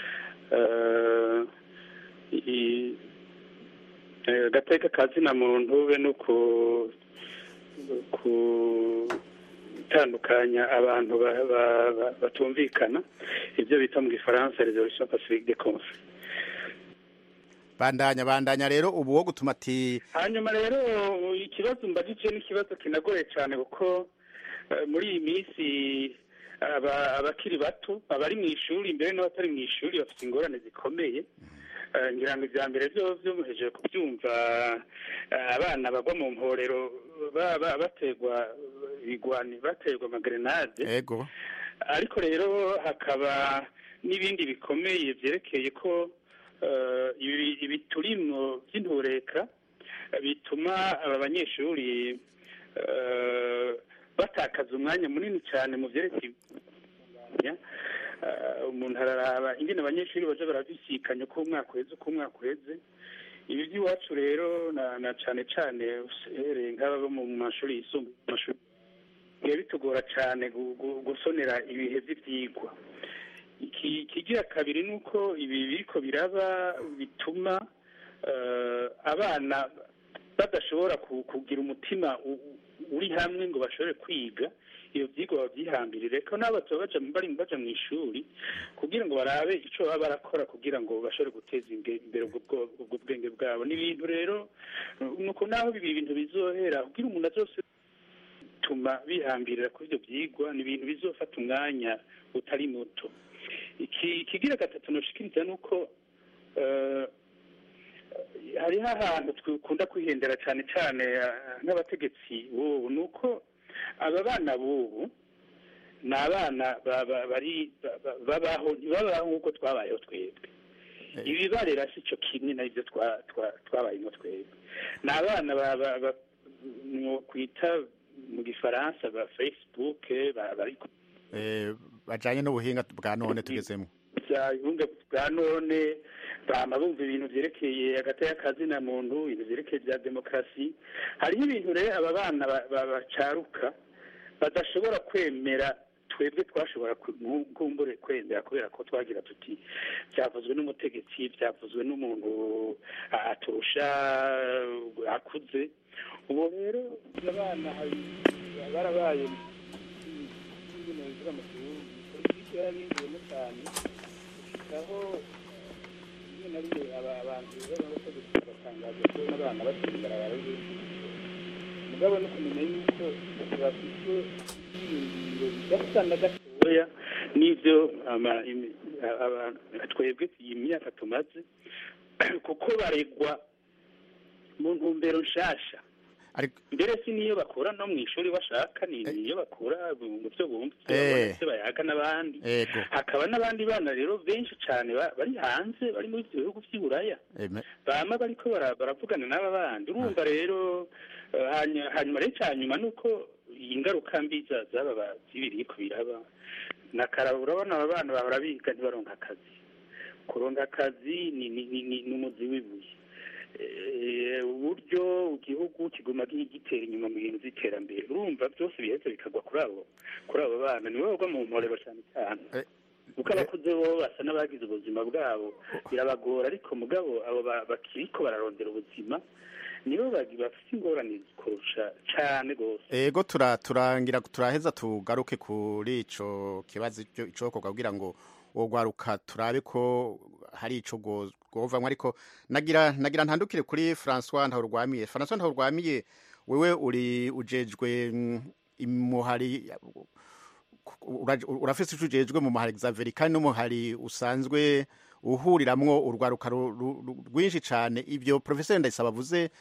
S18: gateka kazina muntu be no gutandukanya abantu batumvikana, ibyo bita mu gifaransa resolution pacifique des conflits.
S17: Bandanya rero ubu wo gutuma ati
S18: hanyuma rero ikibazo mbajije n'ikibazo kinagoye cyane kuko muri iyi minsi abakiri bato abari mu ishuri imbere n'abatari mu ishuri bafite ingorane zikomeye. Ngira ngo ibya mbere byo muhejeje kubyumva, abana bagwa mu mporero baterwa amagrenade.
S17: Yego.
S18: Ariko rero hakaba n'ibindi bikomeye byerekeye ko ibi turimo by'intureka bituma aba banyeshuri batakaza umwanya munini cyane mu byerekeye umuntu araraba ingene abanyeshuri baje barabisikanya uko umwaka uheze. Ibi by'iwacu rero na cane nk'aba mu mashuri yisumbuye bitugora cyane gusonera ibihe by'ivyigwa. Ikigira kabiri ni uko ibi biriko biraba bituma abana badashobora kugira umutima uri hamwe ngo bashobore kwiga iyo byigwa babyihambirire ko n'abato baja mu ishuri kugira ngo barabe ico baba barakora kugira ngo bashobore guteza imbere ubwo bwenge bwabo. N'ibintu rero nuko naho ibi bintu bizohera kugira umuntu azose tuma bihambirira kuri ibyo byigwa, ni ibintu bizofata umwanya utari muto. Ikigira gatatu noshikiriza nuko hariho ahantu twikunda kwihendera cyane n'abategetsi bubu, nuko aba bana bubu ni abana babaho nk'uko twabayeho twebwe. Ibibarera si cyo kimwe n'ibyo twabayemo twebwe. Ni abana kwita mu gifaransa ba Facebook
S17: bajanye n'ubuhinga bwa none tugezemo.
S18: Ubuhinga bwa none bama bumva ibintu vyerekeye agateka kazina muntu, ibintu vyerekeye bya demokarasi. Hariho ibintu rero aba bana bacaruka badashobora kwemera twebwe twashobora kumbure kwemera kubera ko twagira tuti byavuzwe n'umutegetsi, byavuzwe n'umuntu aturusha akuze. Ubu rero abana barabaye ibintu politiki yarabinjiyemo cyane aho abantu b'abategetsi batangaza ko n'abana batsinda barabizi. Mugabo no kumenya yuko bafite ibintu bidasa na gatoya n'ibyo twebwe iyi myaka tumaze, kuko baregwa mu ntumbero nshasha. Mbere si niyo bakura no mu ishuri bashaka, niyo bakura mu byo bumva bayaga n'abandi. Hakaba n'abandi bana rero benshi cyane bari hanze, bari muri ibyo bihugu by'Iburaya, bama bariko baravugana n'aba bandi. Urumva rero hanyuma rero cyanyuma nuko ingaruka mbi zaba zibiriko biraba nakara. Urabona aba bana bahora biga ntibaronka akazi. Kuronka akazi ni umuzi w'ibuye. kiguma gitera inyuma mu bintu by'iterambere urumva byose bihetse bikagwa kuri abo bana niwe bagwa mu mporero cyane cyane kuko abakuze bo basa n'abagize ubuzima bwabo birabagora ariko mugabo abo bakiriko bararondera ubuzima nibo bafite ingorane kurusha cyane rwose
S17: ego turaheza tugaruke kuri ico kibazo ico kugira ngo wogwaruka turabe ko hari ico govamwe ariko nagira ntandukire kuri François Ntahurwamiye wewe uri ujejwe imuhari urafise ujejwe mu mahari Xavier kandi n'umuhari usanzwe uhuriramwo urwaruka rwinshi cyane ibyo professeur Ndayisaba avuze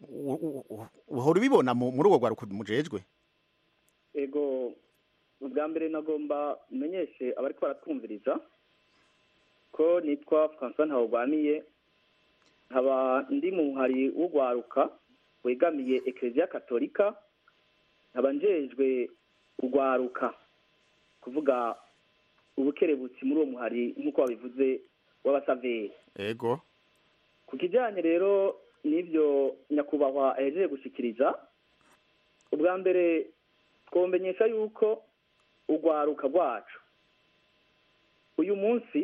S17: uhora ubibona muri urwo rwaruka mujejwe
S19: ego ubwa mbere nagomba menyeshe abariko baratwumviriza ko nitwa François Ntahurwamiye nkaba ndi mu muhari w'urwaruka wegamiye Eklezia Katolika nkaba njejwe urwaruka kuvuga ubukerebutsi muri uwo muhari nk'uko babivuze w'abasaveri
S17: ego
S19: ku kijyanye rero n'ibyo nyakubahwa ahejeje gushikiriza ubwa mbere twomenyesha yuko urwaruka rwacu uyu munsi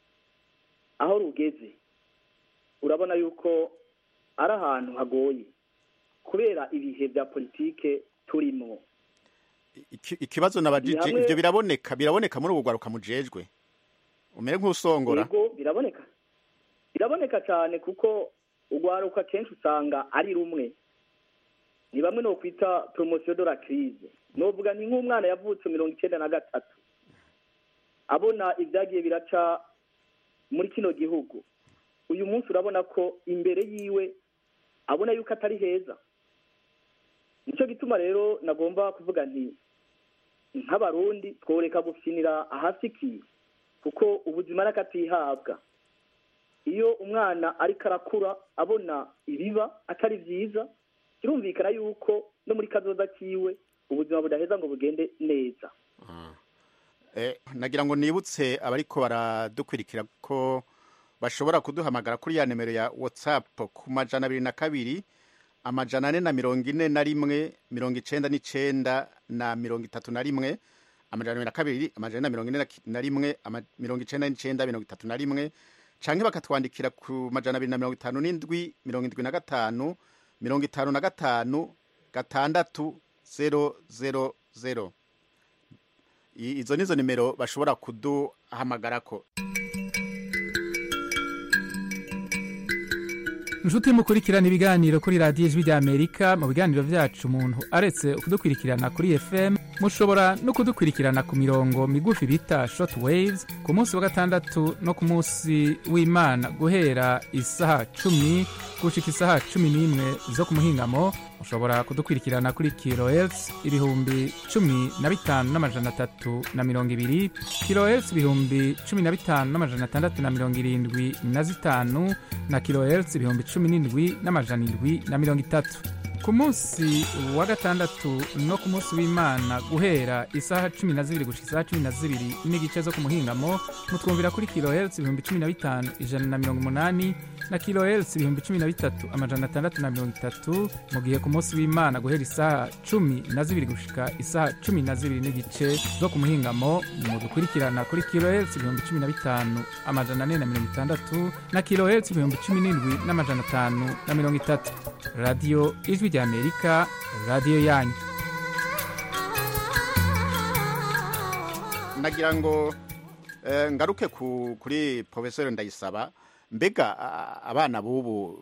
S19: aho rugeze urabona yuko ari ahantu hagoye kubera ibihe bya politike turimo
S17: ikibazo nabajije ibyo biraboneka muri urwaruka mujejwe umere nk'usongora
S19: yego biraboneka cyane kuko urwaruka kenshi usanga ari rumwe ni bamwe no kwita promotion de la crise novuga ni nk'umwana yavutse 1993 abona ibyagiye biraca muri kino gihugu uyu munsi urabona ko imbere yiwe abona yuko atari heza nicyo gituma rero nagomba kuvuga nti nk'abarundi tworeka gufinira ahasikiye kuko ubuzima nakatihabwa iyo umwana ariko arakura abona ibiba atari byiza kirumvikana yuko no muri kazoza kiwe ubuzima budaheza ngo bugende neza
S17: nagira ngo nibutse abariko baradukwirikira ko bashobora kuduhamagara kuri ya nimero ya WhatsApp ku 202 441 99 na 31 202 441 99 canke bakatwandikira ku 257 75 55 600. Izo nizo nimero bashobora kuduhamagarako.
S1: Nshuti mukurikirana ibiganiro kuri radiyo Ijwi ry'Amerika mu biganiro vyacu umuntu aretse kudukurikirana kuri FM mushobora no kudukurikirana ku mirongo migufi bita short waves ku munsi wa gatandatu no ku munsi w'Imana guhera isaha 10 gushika isaha 11 zo ku muhingamo mushobora kudukurikirana kuri kilohertz 15,320 kilohertz 15,675 na kilohertz 17,730 ku munsi wa gatandatu no ku munsi w'Imana guhera isaha 12 gushika isaha 12 n'igice zo ku muhingamo mutwumvira kuri kilohertz 15,180 na kilohertz 13,630 mu gihe ku munsi w'Imana guhera isaha 12 gushika isaha 12 n'igice zo ku muhingamo mudukurikirana kuri kilohertz 15,460 na kilohertz 17,530 radio Ijwi ry'Amerika radio yanyu.
S17: Nagira ngo ngaruke kuri Professor Ndayisaba mbega abana bubu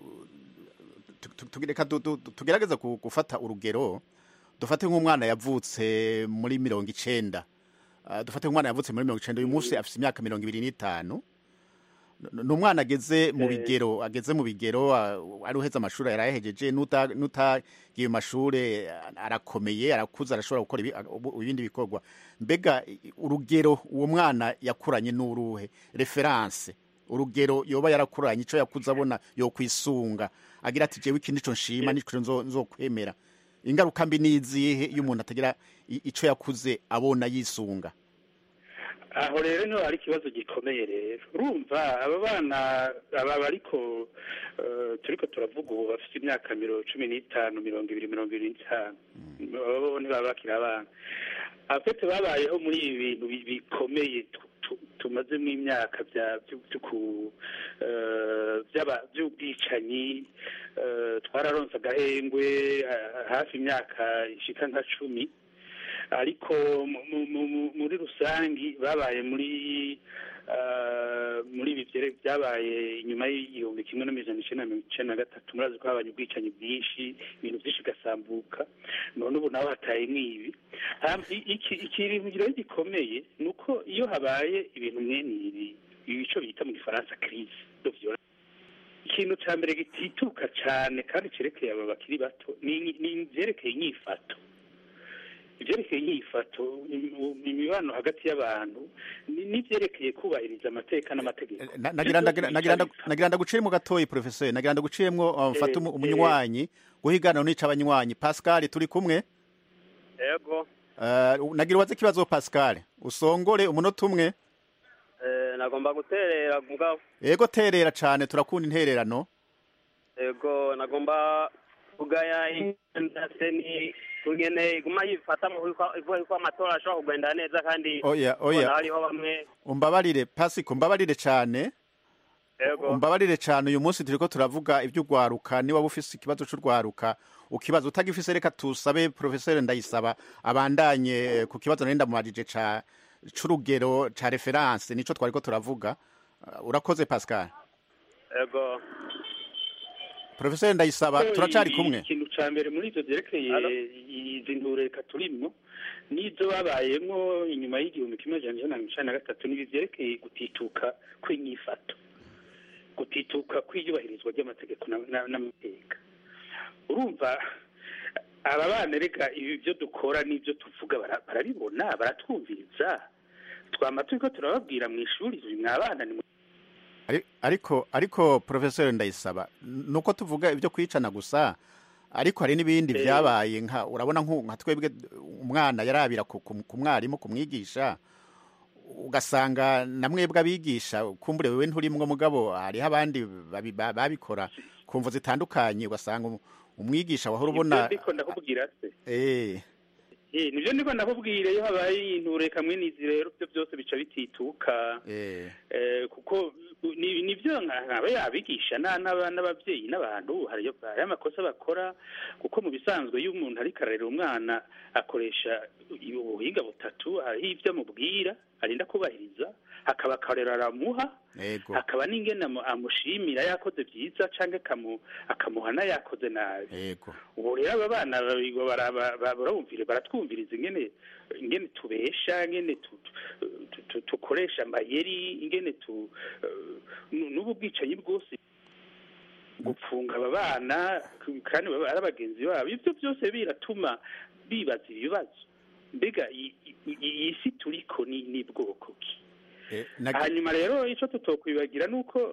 S17: tugerageza gufata urugero dufate nk'umwana yavutse muri 90 dufate nk'umwana yavutse muri 90 uyu munsi afite imyaka 25 n'umwana ageze mu bigero ari uheza amashuri yarahejeje nutagiye mu mashuri arakomeye arakuza arashobora gukora ibindi bikorwa mbega urugero uwo mwana yakuranye n'uruhe reference urugero yoba yarakuranye ico yakuze abona yo kwisunga agira ati jewe iki nico nshima nico nzokwemera ingaruka mbi nizihe iyo umuntu atagira ico yakuze abona yisunga
S18: aho rero niho hari ikibazo gikomeye rero urumva aba bana aba bariko turiko turavuga ubu bafite imyaka 15 20 abo ntibaba bakiri abana afite babayeho muri ibi bintu bikomeye tumazemo imyaka by'ubwicanyi twararonse agahengwe hafi imyaka ishika nka 10 ariko muri rusangi babaye muri ibi byabaye inyuma y'igihumbi kimwe n'amajana gatatu murazi ko habaye ubwicanyi bwinshi ibintu byinshi bigasambuka none ubu nawe hataye nk'ibi ikintu gikomeye ni uko iyo habaye ibintu mwene ibi ibico bita mu gifaransa crise ikintu cya mbere gitituka cyane kandi cyerekeye aba bakiri bato ni ibyerekeye inyifato ibyerekeye inyifato imibano hagati y'abantu n'ibyerekeye kubahiriza amateka n'amategeko
S17: nagira ndaguciye mu gatoyi professeur nagira ndaguciyemwo mfata umunywanyi guhigana n'icyo abanywanyi Pascal turi kumwe
S20: yego
S17: nagira waze kibazo Pascal usongore umunota umwe
S20: nagomba guterera mugabo
S17: yego terera cyane turakunda intererano
S20: yego nagomba kugaya indaseni kugene iguma yifata mu ivuga ko amatora ashobora kugenda neza kandi
S17: oya
S20: hariho bamwe
S17: umbabarire Pasiko umbabarire cyane umbabarire cyane uyu munsi turiko turavuga iby'ugwaruka ni waba ufise ikibazo c'urwaruka ukibazo utagifise reka tusabe professeur Ndayisaba abandanye ku kibazo nenda mubajije c'urugero ca reference nico twariko turavuga urakoze Pascal
S20: yego
S17: Professeur Ndayisaba turacari kumwe
S18: ikintu ca mbere muri ivyo vyerekeye izi ndureka turimwo nizo babayemwo inyuma y'igihumbi kimwe n'amajana gatatu n'ibi vyerekeye gutituka kw'inyifato gutituka kw'iyubahirizwa ry'amategeko n'amateka urumva aba bana reka ibi byo dukora n'ibyo tuvuga barabibona baratwumviriza twama turiko turababwira mu ishuri mwabana ni
S17: ariko Professeur Ndayisaba nuko tuvuga ibyo kwicana gusa ariko hari n'ibindi byabaye nka urabona nka twebwe umwana yarabira ku mwarimu kumwigisha ugasanga namwebwe abigisha kumbure wewe nturimwo mugabo hariho abandi babikora kumvo zitandukanye ugasanga umwigisha wahora ubona
S18: nivyo ndiko ndakubwira iyo habaye intureka mwe nizi rero byo byose bica bitituka kuko nivyo nkaba yabigisha n'abavyeyi n'abantu hari amakosa bakora kuko mu bisanzwe iyo umuntu ariko ararera umwana akoresha ubuhinga butatu hariho ivyo amubwira arinda kubahiriza hakaba akarero aramuha hakaba n'ingene amushimira yakoze byiza canke akamuhana yakoze nabi ubu rero aba bana baratwumviriza ingene tubesha ingene tukoresha amayeri ingene n'ubu bwicanyi bwose gupfunga aba bana kandi ari abagenzi babo ibyo byose biratuma bibaza ibibazo mbega iyi si turiko ni bwoko ki hanyuma rero icyo tutokwibagira ni uko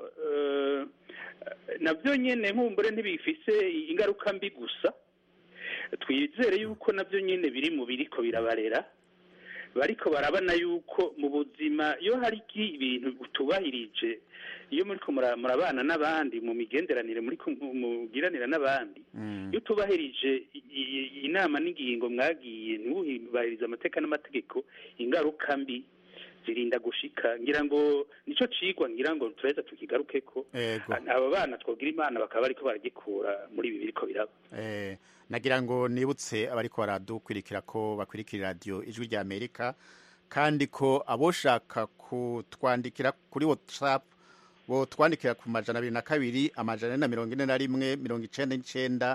S18: nabyo nyine nkumbure ntibifise ingaruka mbi gusa twizere yuko nabyo nyine biri mu biriko birabarera bariko barabona yuko mu buzima iyo hari ibintu utubahirije iyo muriko murabana n'abandi mu migenderanire mugiranira n'abandi iyo utubahirije inama n'ingingo mwagiye ntiwubahirize amateka n'amategeko ingaruka mbi zirinda gushika ngira ngo nico cigwa ngira ngo tureza tukigarukeko abo bana twogira imana bakaba bariko baragikura muri ibi biriko biraba
S17: nagira ngo nibutse abariko baradukwirikira ko bakwirikira radio ijwi rya Amerika kandi ko aboshaka kutwandikira kuri WhatsApp bo twandikira ku 202 441 99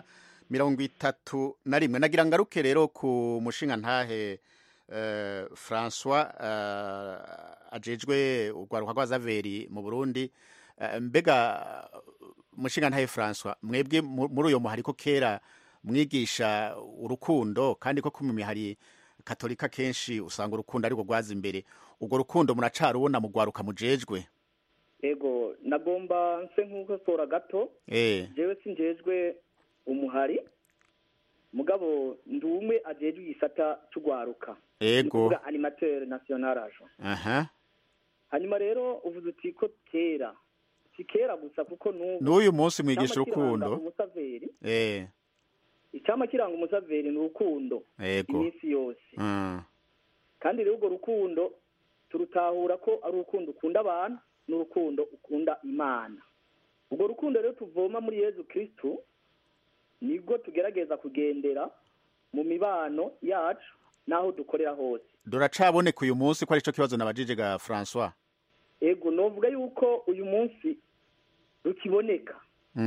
S17: 31 nagira ngaruke rero ku mushinga ntahe François ajejwe urwaruka rw'azaveri mu Burundi mbega mushinga ntahe François mwebwe muri uyo muhariko kera mwigisha urukundo kandi ko kumwe hari katolika kenshi usanga urukundo ariko rwaza imbere ubwo rukundo muracarubona mu rwaruka mujejwe
S19: ego nagomba nse nkuko sora gato jewe sinjejwe umuhari mugabo ndumwe ajejwe isata cy'ugwaruka
S17: ego
S19: animateur national ajo
S17: aha
S19: hanyuma rero uvuze uti ko kera si kera gusa kuko
S3: n'uyu munsi mwigisha urukundo
S19: umusaveri
S3: eh
S19: icyama kiranga umusaveri ni urukundo iminsi yose kandi rero urwo rukundo turutahura ko ari urukundo ukunda abantu n'urukundo ukunda imana. Urwo rukundo rero tuvoma muri Yezu Kristo nibwo tugerageza kugendera mu mibano yacu naho dukorera hose.
S3: Duracaboneka uyu munsi ko ari cyo kibazo nabajije ga François.
S19: Ego novuga yuko uyu munsi rukiboneka.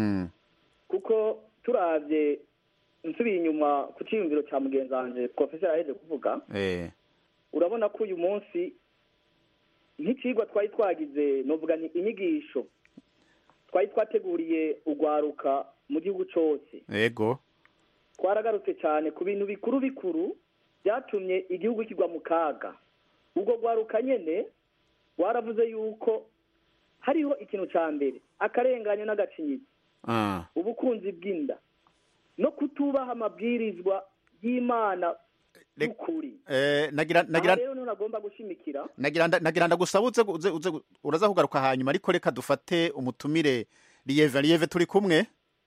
S19: Kuko turavye nsubiye inyuma ku cyiyumviro cya mugenzi wanje professeur aheje kuvuga urabona ko uyu munsi nk'ikigwa twari twagize novuga ni inyigisho twari twateguriye ugwaruka mu gihugu cyose.
S3: Ego
S19: twaragarutse cyane ku bintu bikuru bikuru byatumye igihugu kigwa mu kaga. Ubwo gwaruka nyene waravuze yuko hariho ikintu cya mbere akarenganya n'agacinyizo ubukunzi bw'inda no kutubaha amabwirizwa y'Imana y'ukuri.
S3: Nagira
S19: rero nagomba gushimikira
S3: nagira ndagusaba uze uraza kugaruka hanyuma ariko reka dufate umutumire Lieve turi kumwe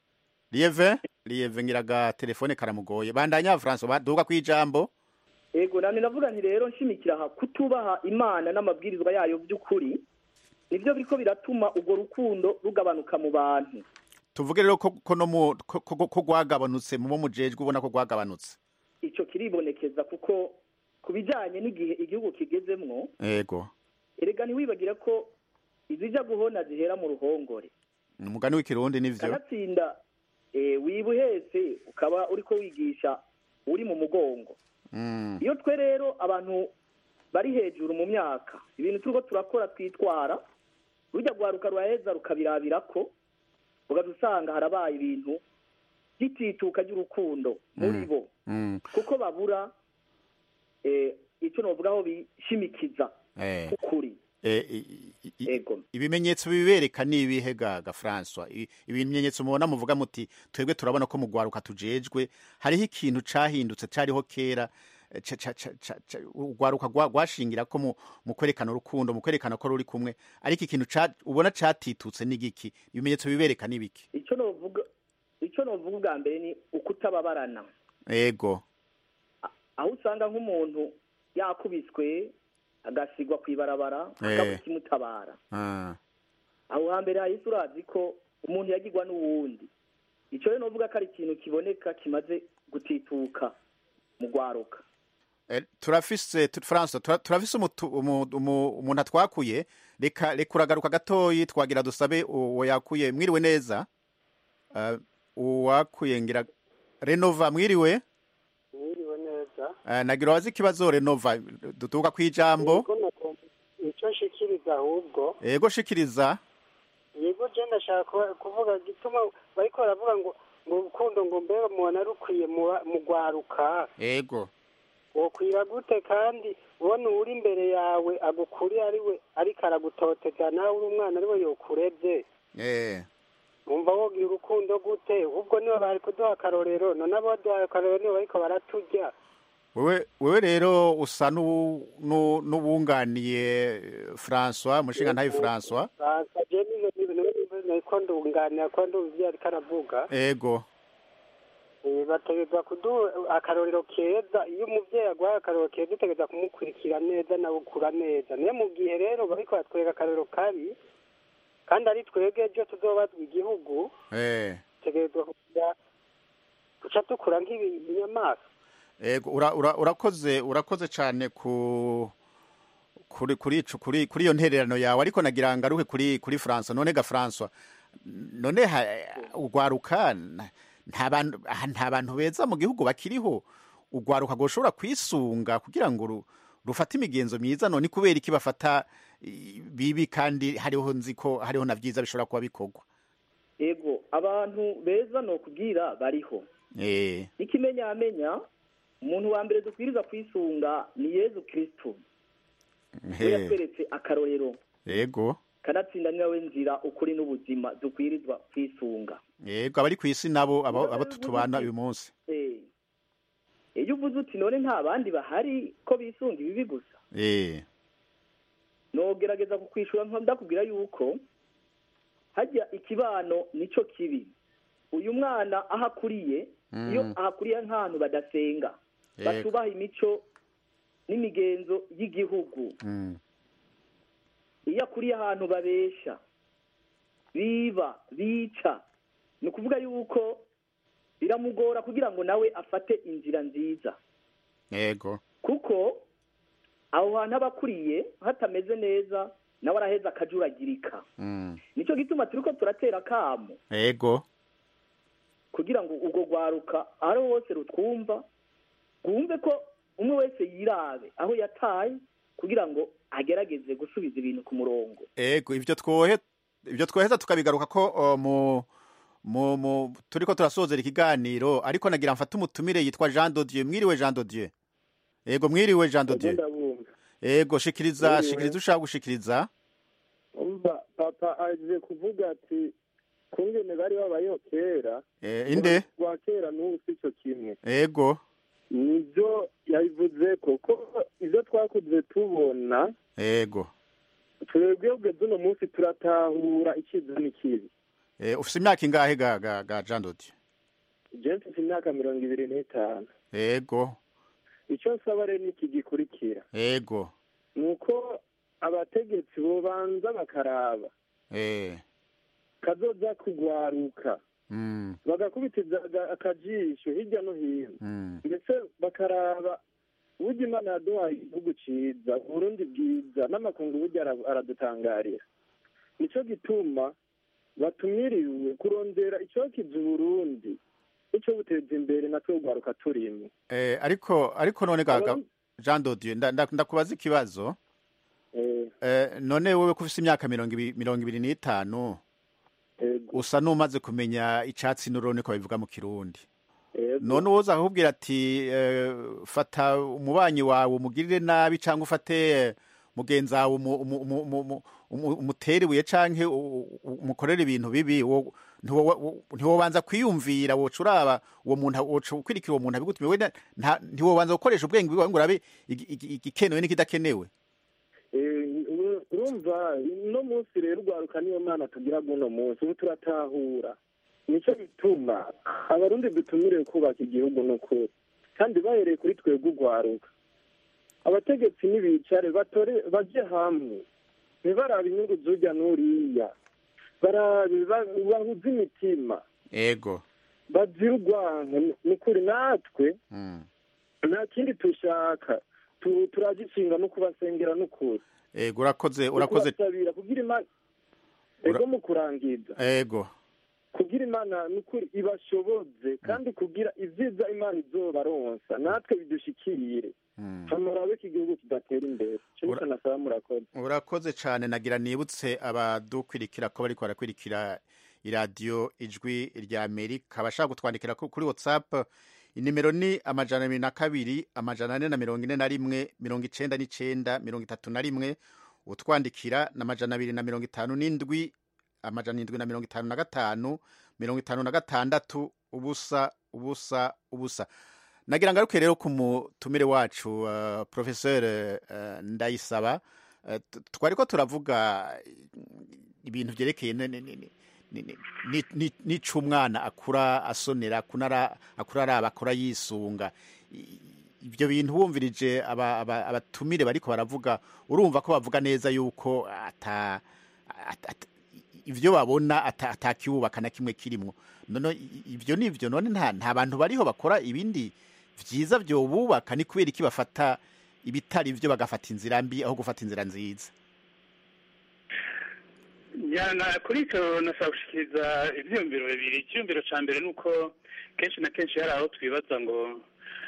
S3: Lieve ngiraga telefone karamugoye bandanya France baduga kwijambo.
S19: Ego nani navuga nti rero nshimikira kutubaha Imana n'amabwirizwa yayo by'ukuri nivyo biriko biratuma urwo rukundo rugabanuka mu bantu.
S3: Tuvuge rero ko no ko gwagabanutse mu mujejwe ubona ko gwagabanutse.
S19: Ico kiribonekeza kuko kubijanye n'igihe igihugu kigezemwo.
S3: Ego
S19: erega ni wibagira ko izija guhona zihera mu ruhongore.
S3: Umugani w'ikirundi nivyo
S19: kanatsinda wibuhese ukaba uriko wigisha uri mu mugongo. Iyo twe rero abantu bari hejuru mu myaka ibintu turiko turakora twitwara rujya gwaruka rwaheza rukabirabirako ugasanga harabaye ibintu gitituka ry'urukundo muri bo kuko babura icyo novugaho bishimikiza ukuri.
S3: Ibimenyetso bibereka nibihe ga François ibimenyetso mubona muvuga muti twebwe turabona ko mu gwaruka tujejwe hariho ikintu cahindutse cariho kera ugwaruka gwashingira ko mu kwerekana urukundo mu kwerekana ko ruri kumwe ariko ikintu ubona catitutse n'igiki ibimenyetso bibereka nibiki.
S19: Icyo novuga bwa mbere ni ukutababarana.
S3: Ego
S19: aho usanga nk'umuntu yakubiswe agasigwa kwibarabara akamutabara aho hambere hahise urazi ko umuntu yagirwa n'uwundi. Icyo rero novuga ko ari ikintu kiboneka kimaze gutituka mu gwaruka.
S3: Turafise France turafise umuntu atwakuye reka uragaruka gatoyi twagira dusabe uwo yakuye mwiriwe neza uwakuye ngira Renova mwiriwe nagira wazi kibazo Renova dutuka kwijambo
S21: icyo nshikiriza ahubwo
S3: yego shikiriza
S21: yego je ndashaka kuvuga gituma bariko baravuga ngo urukundo ngo mbere mubona rukwiye mu gwaruka.
S3: Yego
S21: wokwira gute kandi ubona uri imbere yawe agukuri ariwe ariko aragutoteza nawe uri umwana ariwe yokurevye umva wogira urukundo gute ubwo niwe bari kuduha akarorero none abo duhaye akarorero niwe bariko baraturya.
S3: Wewe rero usa n'ubunganiye François mushinga ntayi François
S21: ko ndunganira ko nduvye ariko aravuga.
S3: Ego
S21: bategeza kuduha akarorero keza. Iyo umuvyeyi agwaye akarorero keza utegeza kumukurikira neza nawe ukura neza. Niyo mu gihe rero bariko batwereka akarorero kabi kandi ari twebwe ejo tuzobazwa igihugu tegerezwa kuca dukura nk'ibinyamaswa.
S3: Ego urakoze cyane kuri iyo ntererano yawe ariko nagira ngaruke kuri France. None ga François none ugwaruka nta bantu beza mu gihugu bakiriho ugwaruka goshobora kwisunga kugira ngo rufate imigenzo myiza none kubera iki bafata bibi kandi hariho nziko hariho na byiza bishobora kuba bikorwa.
S19: Ego abantu beza no kubwira bariho ikimenyamenya umuntu wa mbere dukwiriza kwisunga ni Yezu Kristo. Yatweretse akarorero.
S3: Yego
S19: kanatsinda niwe nzira ukuri n'ubuzima dukwirizwa kwisunga.
S3: Yego abari kwisi nabo abo tutubana uyu munsi.
S19: Iyo uvuze uti none nta bandi bahari ko bisunga ibibi gusa. No gerageza kukwishura ndakubwira yuko hajya ikibano nico kibi. Uyu mwana ahakuriye iyo ahakuriye nk'ahantu badasenga batubaha imico n'imigenzo y'igihugu, iyo akuriye ahantu babesha biba bica, ni ukuvuga yuko biramugora kugira ngo nawe afate inzira nziza.
S4: Yego,
S19: kuko aho hantu abakuriye hatameze neza nawe araheza akajuragirika. Nicyo gituma turiko turatera kamo.
S4: Yego,
S19: kugira ngo ubwo rwaruka aho hose rutwumva rwumve ko umwe wese yirabe aho yataye kugira ngo agerageze gusubiza ibintu ku murongo.
S4: Yego, ivyo twoheza tukabigaruka ko mu turiko turasozera ikiganiro, ariko nagira mfata umutumire yitwa Jean de Dieu. Mwiriwe Jean de Dieu. Yego, mwiriwe Jean de Dieu. Yego, shikiriza ushaka gushikiriza.
S22: Umva papa aje kuvuga ati kungene bari babayeho kera,
S4: inde
S22: wa kera n'ubu sico kimwe.
S4: Yego,
S22: nivyo yabivuze koko ivyo twakuze tubona.
S4: Yego,
S22: twebwe ubwo uno munsi turatahura ikiza n'ikibi.
S4: Ufise imyaka ingahe ga Jean de Dieu?
S22: Je mfise imyaka 25.
S4: Yego,
S22: icyo nsaba rero niki gikurikira.
S4: Yego,
S22: nuko abategetsi bobanza bakaraba kazoza kugwaruka bagakubitiza akajisho hirya no hino, ndetse bakaraba uburyo Imana yaduhaye igihugu ciza, Burundi bwiza, n'amakungu burya aradutangarira. Nico gituma batumiriwe kurondera icokiza Burundi ico buteza imbere natwe ugwaruka turimo.
S4: Ariko none gaga Jean de Dieu, ndakubaza ikibazo. None wewe kufise imyaka 25 usa numaze kumenya icatsi n'urone ko bivuga mu Kirundi. None woza ahubwira ati fata umubanyi wawe umugirire nabi canke ufate mugenzi wawe umuteribuye canke umukorera ibintu bibi, ntiwobanza kwiyumvira woca uraba uwo muntu, woca ukwirikira uwo muntu abigutumye, we ntiwobanza gukoresha ubwenge bwawe ngo urabe igikenewe n'ikidakenewe.
S22: Urumva no munsi rero ugwaruka niyo Mana tugira guno munsi ubu turatahura. Nico bituma abarundi dutumire kubaka igihugu n'ukuri, kandi bahereye kuri twebwe ugwaruka. Abategetsi nibicare batore baje hamwe, ntibarabe inyungu z'urya n'uriya, bahuze imitima.
S4: Ego,
S22: bazira urwanko n'ukuri. Natwe nta kindi tushaka, turagishinga no kubasengera n'ukuri.
S4: Ego, urakoze
S22: kugira Imana ego mu kurangiza.
S4: Ego,
S22: kugira Imana n'ukuri ibashoboze, kandi kugira ivyiza Imana izobaronsa natwe bidushikire, tumurabe ko igihugu kidatera imbere. Cyo nasaba murakoze.
S4: Urakoze cyane. Nagira nibutse abadukwirikira ko bariko barakwirikira iradiyo Ijwi rya Amerika, bashaka gutwandikira kuri WhatsApp. Inimero ni 202 441 99 utwandikira na 257 755 56 ubusa. Nagira ngaruke rero ku mutumire wacu Professeur Ndayisaba. Twariko turavuga ibintu byerekeye n'icumwana akura asonera, akura araba, akura yisunga. Ibyo bintu wumvirije abatumire bariko baravuga, urumva ko bavuga neza yuko ivyo babona atakiwubaka na kimwe kirimwo. None ivyo nivyo, none nta bantu bariho bakora ibindi vyiza vyo bubaka, ni kubera iki bafata ibitari vyo bagafata inzira mbi aho gufata inzira nziza?
S18: Yana kuri cyo nasaba gushikiriza ivyumviro bibiri. Icyumviro ca mbere nuko kenshi na kenshi hari aho twibaza ngo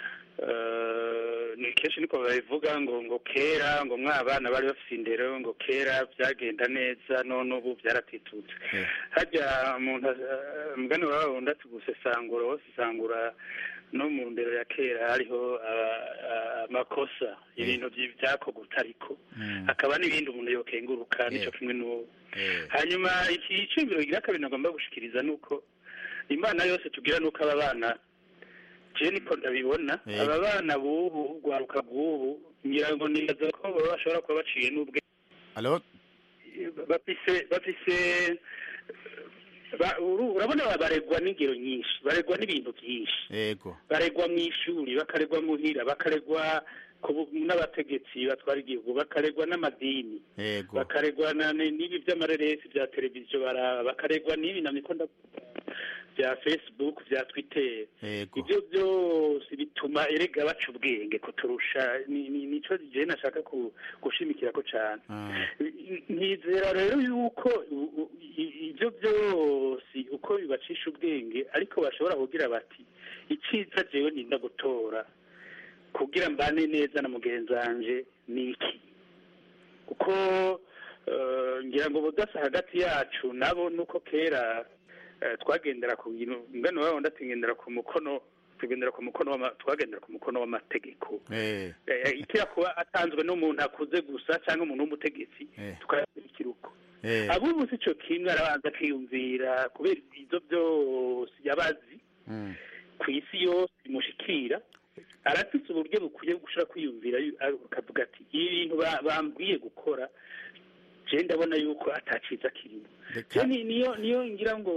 S18: ni kenshi niko babivuga ngo kera ngo mwabana bari bafite indero, ngo kera byagenda neza, none ubu byaratitutse. Hajya umuntu mugani wawe undi ati gusesangura no mu ndero ya kera hariho amakosa, ibintu byakorwa utariko, hakaba n'ibindi umuntu yokenguruka, nico kimwe n'ubu. Hanyuma iki cyumviro gira kabiri nagomba gushikiriza nuko Imana yose tugira nuko aba bana je niko ndabibona, aba bana bubu gwaruka bwubu ngira ngo nibaza ko bashobora kuba baciye n'ubwe.
S4: Allo,
S18: bafise urabona baregwa n'ingero nyinshi, baregwa n'ibintu byinshi,
S4: yego,
S18: baregwa mu ishuri, bakaregwa muhira, bakaregwa n'abategetsi batwara igihugu, bakaregwa n'amadini,
S4: yego,
S18: bakaregwa n'ibi by'amareresi bya televiziyo baraba, bakaregwa n'ibi na mikunda bya Facebook bya Twitter. Ibyo byose bituma erega baca ubwenge kuturusha, nico je nashaka gushimikira ko cyane. Nizera rero yuko ibyo byose uko bibacisha ubwenge ariko bashobora kugira bati iciza jewe ninda gutora kugira mbane neza na mugenzi wanje niki, kuko ngira ngo budasa hagati yacu nabo nuko kera twagendera ku bintu ngano wabo ndatingendera ku mukono twagendera ku mukono w'amategeko ikira kuba atanzwe n'umuntu akuze gusa cyangwa umuntu w'umutegetsi tukabikira uko abubu sico kimwe arabanza kwiyumvira kubera ibyo byose yabazi ku isi yose bimushikira, arafite uburyo bukwiye gushira kwiyumvira akavuga ati ibintu bambwiye gukora je ndabona yuko ataciza kirimo. Niyo ngira ngo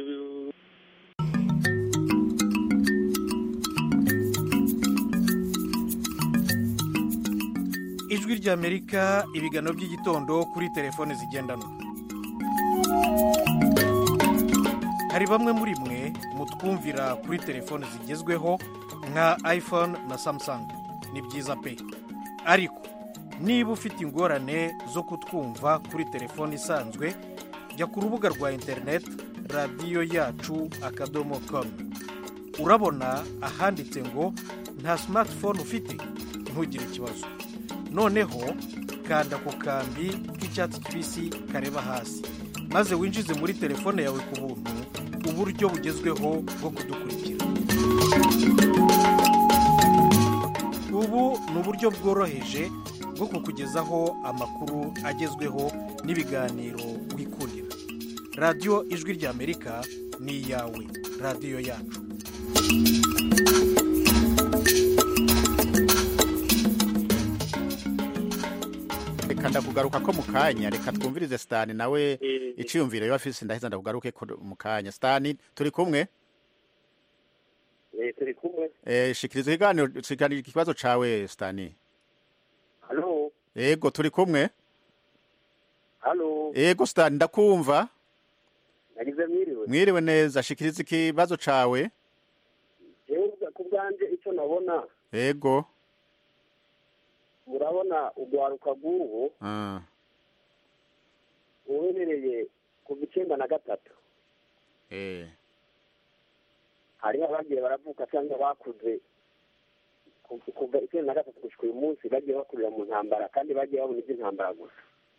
S3: Ijwi ry'Amerika, ibiganiro by'igitondo kuri telefone zigendanwa. Hari bamwe muri mwe mutwumvira kuri telefone zigezweho nka iPhone na Samsung, ni byiza pe, ariko niba ufite ingorane zo kutwumva kuri telefone isanzwe, jya ku rubuga rwa internet radiyo yacu .com. urabona ahanditse ngo nta smartphone ufite, ntugire ikibazo, noneho kanda ku kambi k'icyatsi kibisi kareba hasi, maze winjize muri telefone yawe ku buntu uburyo bugezweho bwo kudukurikira. Ubu ni uburyo bworoheje bwo kukugezaho amakuru agezweho n'ibiganiro wikundira. Radiyo Ijwi ry'Amerika ni iyawe, radiyo yacu.
S4: Reka ndakugaruka ko mu kanya, reka twumvirize Stani nawe iciyumviro yo afise, ndaheza ndakugaruke ko mu kanya. Stani, turi kumwe?
S2: Turi kumwe.
S4: Shikiriza ikibazo cawe Stani.
S2: Halo.
S4: Yego, turi kumwe?
S2: Halo.
S4: Yego Stani, ndakumva.
S2: Nagize mwiriwe.
S4: Mwiriwe neza, shikiriza ikibazo cawe.
S2: Ku bwanje icyo nabona.
S4: Yego.
S2: Urabona ugwaruka rw'ubu uherereye ku 93. Hariho abagiye baravuka cyangwa bakuze kuva 93 gushika uyu munsi bagiye bakurira mu ntambara kandi bagiye babona iby'intambara gusa.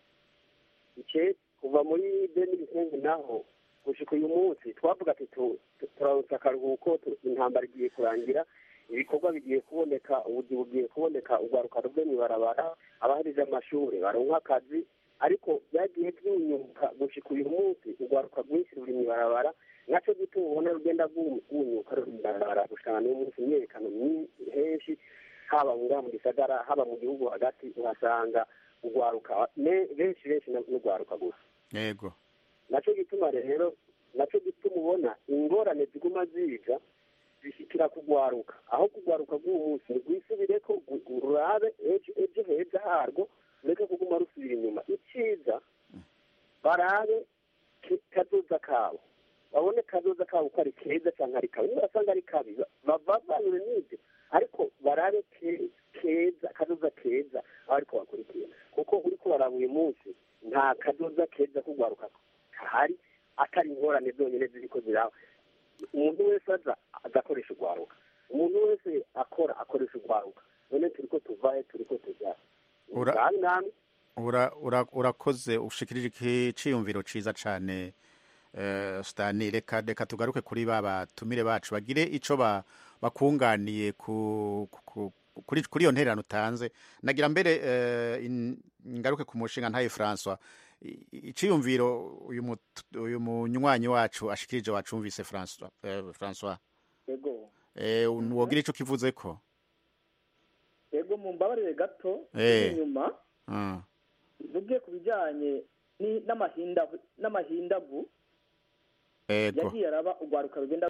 S2: Kuva muri 2005 naho gushika uyu munsi twavuga ati turawutsa akaruhuko, intambara igiye kurangira, ibikorwa bigiye kuboneka, ubuzi bugiye kuboneka, ugwaruka rwe mw'ibarabara, abaharije amashuri baronka akazi, ariko byagiye byunyuka gushika uyu munsi ugwaruka rwinshi ruri mw'ibarabara, naco gituma ubona rugenda rwunyuka ruri mw'ibarabara gushana n'umunsi imyerekano henshi, haba mu gisagara, haba mu gihugu hagati, uhasanga ugwaruka benshi n'ugwaruka gusa.
S4: Yego.
S2: Naco gituma rero, naco gituma ubona ingorane ziguma ziza zishikira kugwaruka, aho kugwaruka bw'umunsi rwisubireko urabe ejo heza harwo, ureke kuguma rusubira inyuma. Iciza barabe kazoza kabo, babone kazoza kabo ko ari keza cyangwa ari kabi. Niba basanga ari kabi bavanure n'ibyo, ariko barabe keza, kazoza keza ariko bakurikira, kuko uriko baraba uyu munsi nta kazoza keza kugwaruka kahari, atari ingorane zonyine ziriko ziraba. Umuntu wese azakoresha ugwaruka, umuntu wese akoresha ugwaruka. None turiko tuvaye, turiko tuja
S4: urakoze, ushikirije iciyumviro ciza cane Stani. Reka tugaruke kuri batumire bacu bagire ico bakunganiye kuri iyo ntererano utanze. Nagira mbere ngaruke ku mushinga ntaye François, iciyumviro uyu munywanyi wacu ashikirije wacumvise François.
S19: Yego.
S4: Wogira ico kivuze ko?
S19: Yego, mumbabarire gato inyuma. Vuge ku bijanye n'amahindagu yagiye araba urwaruka rugenda